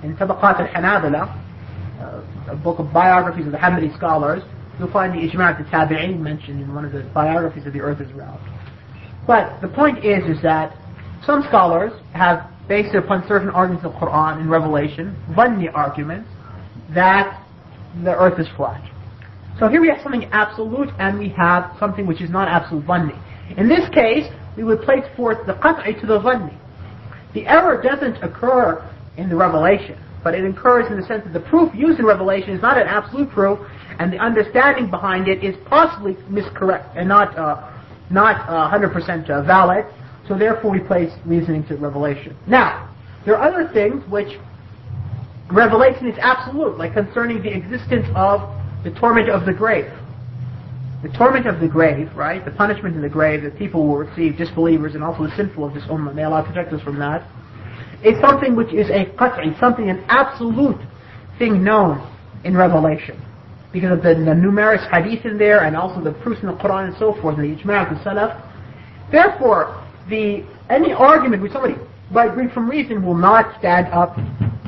in Tabaqat al-Hanabila, uh, a book of biographies of the Hanbali scholars, you'll find the Ijma' al-Tabi'in mentioned in one of the biographies of the earth is round. But the point is, is that some scholars have based it upon certain arguments of Quran and Revelation, Dhanni arguments, that the earth is flat. So here we have something absolute and we have something which is not absolute, Dhanni. In this case, we would place forth the Qat'i to the Dhanni. The error doesn't occur in the Revelation, but it occurs in the sense that the proof used in Revelation is not an absolute proof, and the understanding behind it is possibly miscorrect and not uh, not uh, one hundred percent uh, valid. So therefore, we place reasoning to Revelation. Now, there are other things which Revelation is absolute, like concerning the existence of the torment of the grave. The torment of the grave, right? The punishment in the grave that people will receive, disbelievers and also the sinful of this ummah. May Allah protect us from that. It's something which is a qat'i, something, an absolute thing known in Revelation. Because of the, the numerous hadith in there and also the proofs in the Quran and so forth, and the ijma' of the salaf. Therefore, the any argument which somebody might bring from reason will not stand up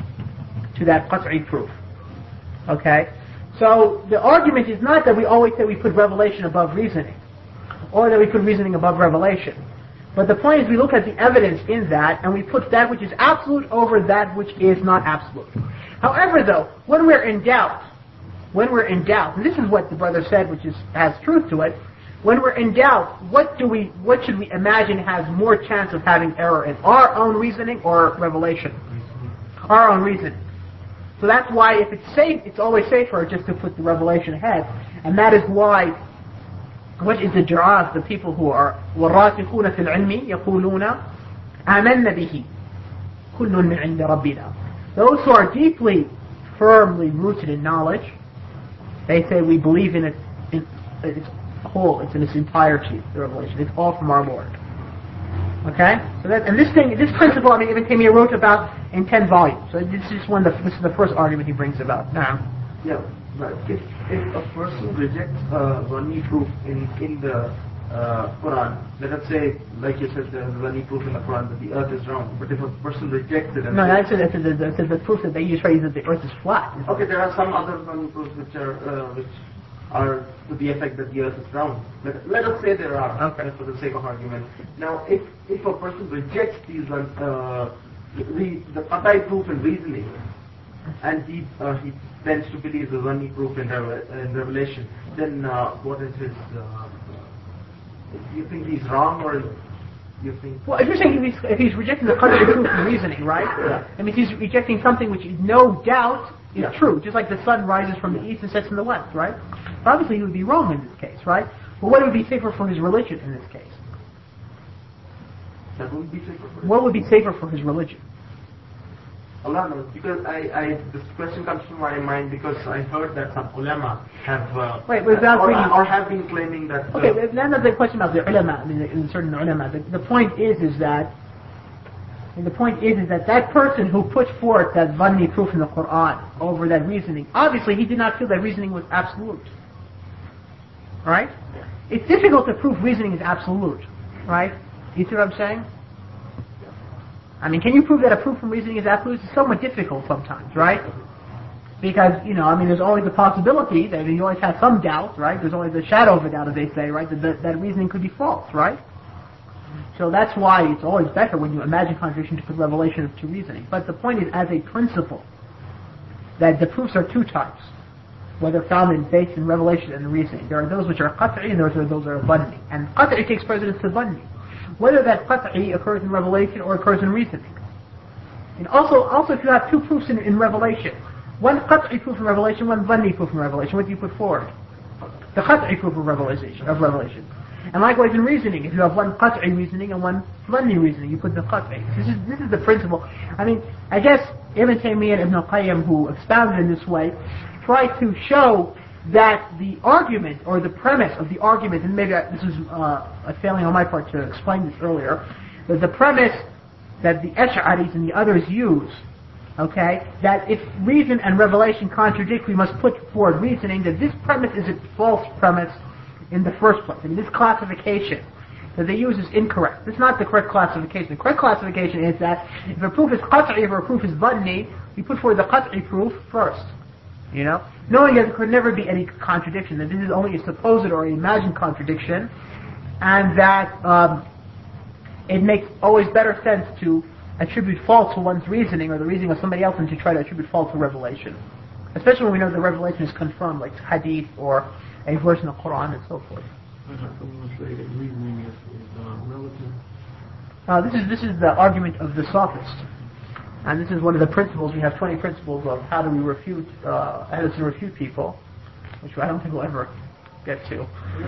to that qat'i proof. Okay? So the argument is not that we always say we put revelation above reasoning, or that we put reasoning above revelation. But the point is we look at the evidence in that, and we put that which is absolute over that which is not absolute. However, though, when we're in doubt, when we're in doubt, and this is what the brother said, which is has truth to it, when we're in doubt, what do we, what should we imagine has more chance of having error in our own reasoning or revelation? Our own reasoning. So that's why if it's safe, it's always safer just to put the revelation ahead. And that is why, what is the du'as, the people who are وَالرَّاسِخُونَ فِي الْعِلْمِ يَقُولُونَ آمَنَّ بِهِ كُلٌّ مِّنْ عِنْدِ رَبِّنَا. Those who are deeply, firmly rooted in knowledge, they say we believe in it in its whole, it's in its entirety, the revelation. It's all from our Lord. Okay? So that, and this thing, this principle, I mean, Ibn Taymiyyah wrote about in ten volumes. So this is one. Of the, this is the first argument he brings about. Now, yeah, but if if a person rejects uh, Dhanni proof in in the uh, Quran, let us say, like you said, there's Dhanni proof in the Quran that the earth is round. But if a person rejects it, and no, that's the, the, the, the proof that they use phrase that the earth is flat. Okay, there are some other Dhanni proofs which are uh, which are to the effect that the earth is round. Let, let us say there are, okay, for the sake of argument. Now, if if a person rejects these uh, the the qat'i proof in reasoning, and he uh, he tends to believe the Dhanni proof in, in Revelation, then uh, what is his? Uh, do you think he's wrong, or you think? Well, if you're saying if he's, if he's rejecting the qat'i proof in reasoning, right? Yeah. I mean, he's rejecting something which is no doubt is yeah. true, just like the sun rises from the east and sets in the west, right? Obviously, he would be wrong in this case, right? But what would be safer for his religion in this case? That would be safer for him. What would be safer for his religion? Allah knows, because I, I, this question comes to my mind because I heard that some ulama have, uh, Wait, without or, bringing- or have been claiming that. Uh, Okay, but that's not the question about the ulama, I mean, in certain ulama. The, the point is, is that, and the point is, is that that person who put forth that Dhanni proof in the Quran over that reasoning, obviously he did not feel that reasoning was absolute. Right? It's difficult to prove reasoning is absolute. Right? You see what I'm saying? I mean, can you prove that a proof from reasoning is absolute? It's somewhat difficult sometimes, right? Because, you know, I mean, there's always the possibility that you always have some doubt, right? There's always the shadow of a doubt, as they say, right? That, that, that reasoning could be false, right? So that's why it's always better when you imagine contradiction to put revelation to reasoning. But the point is, as a principle, that the proofs are two types, whether found in faith and revelation and reasoning. There are those which are qat'i and those are those are dhanni. And qat'i takes precedence to dhanni, whether that qat'i occurs in revelation or occurs in reasoning. And also, also if you have two proofs in, in revelation, one qat'i proof in revelation, one dhanni proof in revelation, what do you put forward? The qat'i proof of revelation. Of revelation. And likewise in reasoning, if you have one qat'i reasoning and one dhanni reasoning, you put the qat'i. This is, this is the principle. I mean, I guess Ibn Taymiyyah and Ibn al-Qayyim, who expounded in this way, try to show that the argument, or the premise of the argument, and maybe I, this is uh, a failing on my part to explain this earlier, that the premise that the Ash'aris and the others use, okay, that if reason and revelation contradict, we must put forward reasoning, that this premise is a false premise in the first place. I mean, this classification that they use is incorrect. This is not the correct classification. The correct classification is that if a proof is qat'i, if a proof is dhanni, we put forward the qat'i proof first. You know? Knowing that there could never be any contradiction, that this is only a supposed or imagined contradiction, and that um, it makes always better sense to attribute fault to one's reasoning or the reasoning of somebody else than to try to attribute fault to revelation. Especially when we know the revelation is confirmed, like hadith or a verse in the Quran and so forth. Someone say that reasoning is, is uh, relative. Uh, this is this is the argument of the sophist, and this is one of the principles. We have twenty principles of how do we refute, uh, how to refute people, which I don't think we'll ever get to.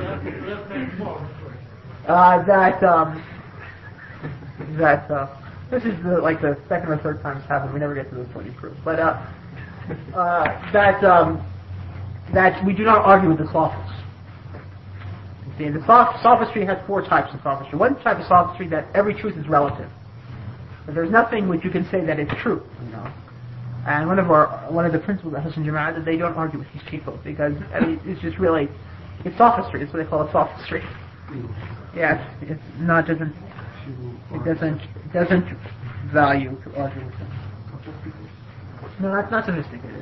Uh, that um, that uh, this is the, like the second or third time it's happened. We never get to those twenty proofs, but uh, uh, that um, that we do not argue with the sophists. See, the soph- sophistry has four types of sophistry. One type of sophistry that every truth is relative. But there's nothing which you can say that it's true, you know. And one of our one of the principles of Ahlu Jama'ah that they don't argue with these people because I mean it's just really it's sophistry. It's what they call it, sophistry. Yes, it's, it's not doesn't it doesn't it doesn't value to argue with them. No, that's not sophisticated.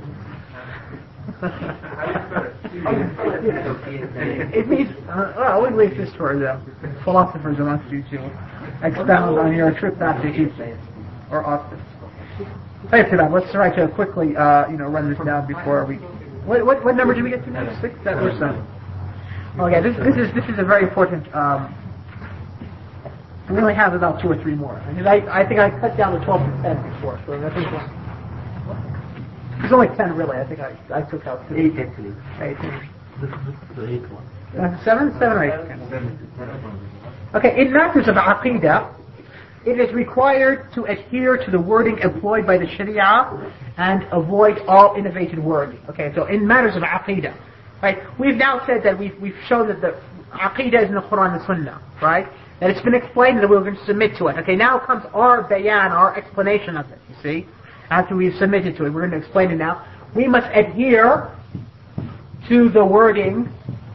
It means, uh, well, we'll leave this for the philosophers amongst you to expound on your trip back to Egypt or Austin. Thanks for that. Let's try to quickly, uh, you know, run this down before we. What, what, what number did we get to now? Six, seven, or seven? Okay, this, this is this is a very important. Um, we only have about two or three more. I, I think I cut down to twelve to ten before, so I think. There's only ten really. I think I, I took out two. Eight actually. Eight. This is the eighth one. Uh, seven? Seven or eight? Okay, in matters of aqidah, it is required to adhere to the wording employed by the Sharia and avoid all innovative wording. Okay, so in matters of aqidah, right? We've now said that we've we've shown that the aqidah is in the Quran and Sunnah, right? That it's been explained that we're going to submit to it. Okay, now comes our bayan, our explanation of it. You see. After we've submitted to it, we're going to explain it now. We must adhere to the wording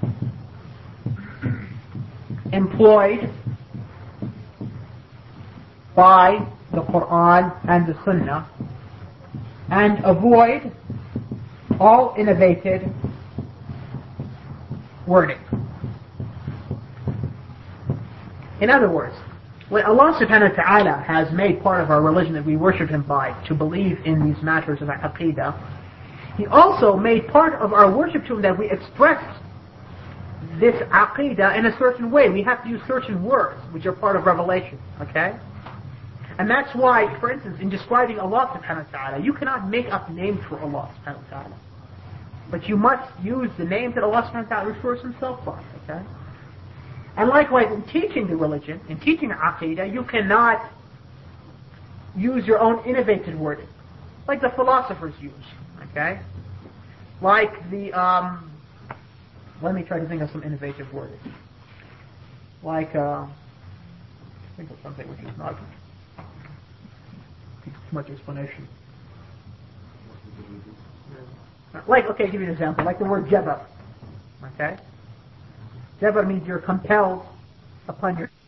employed by the Quran and the Sunnah and avoid all innovated wording. In other words, when Allah subhanahu wa ta'ala has made part of our religion that we worship Him by, to believe in these matters of aqidah, He also made part of our worship to Him that we express this aqidah in a certain way. We have to use certain words, which are part of revelation, okay? And that's why, for instance, in describing Allah subhanahu wa ta'ala, you cannot make up names for Allah subhanahu wa ta'ala. But you must use the names that Allah subhanahu wa ta'ala refers Himself by, okay? And likewise, in teaching the religion, in teaching aqidah, you cannot use your own innovative wording, like the philosophers use, okay? Like the, um, let me try to think of some innovative wording. Like, uh, think of something which is not too much explanation. Like, okay, I'll give you an example, like the word jabar, okay? Jabar means you're compelled upon your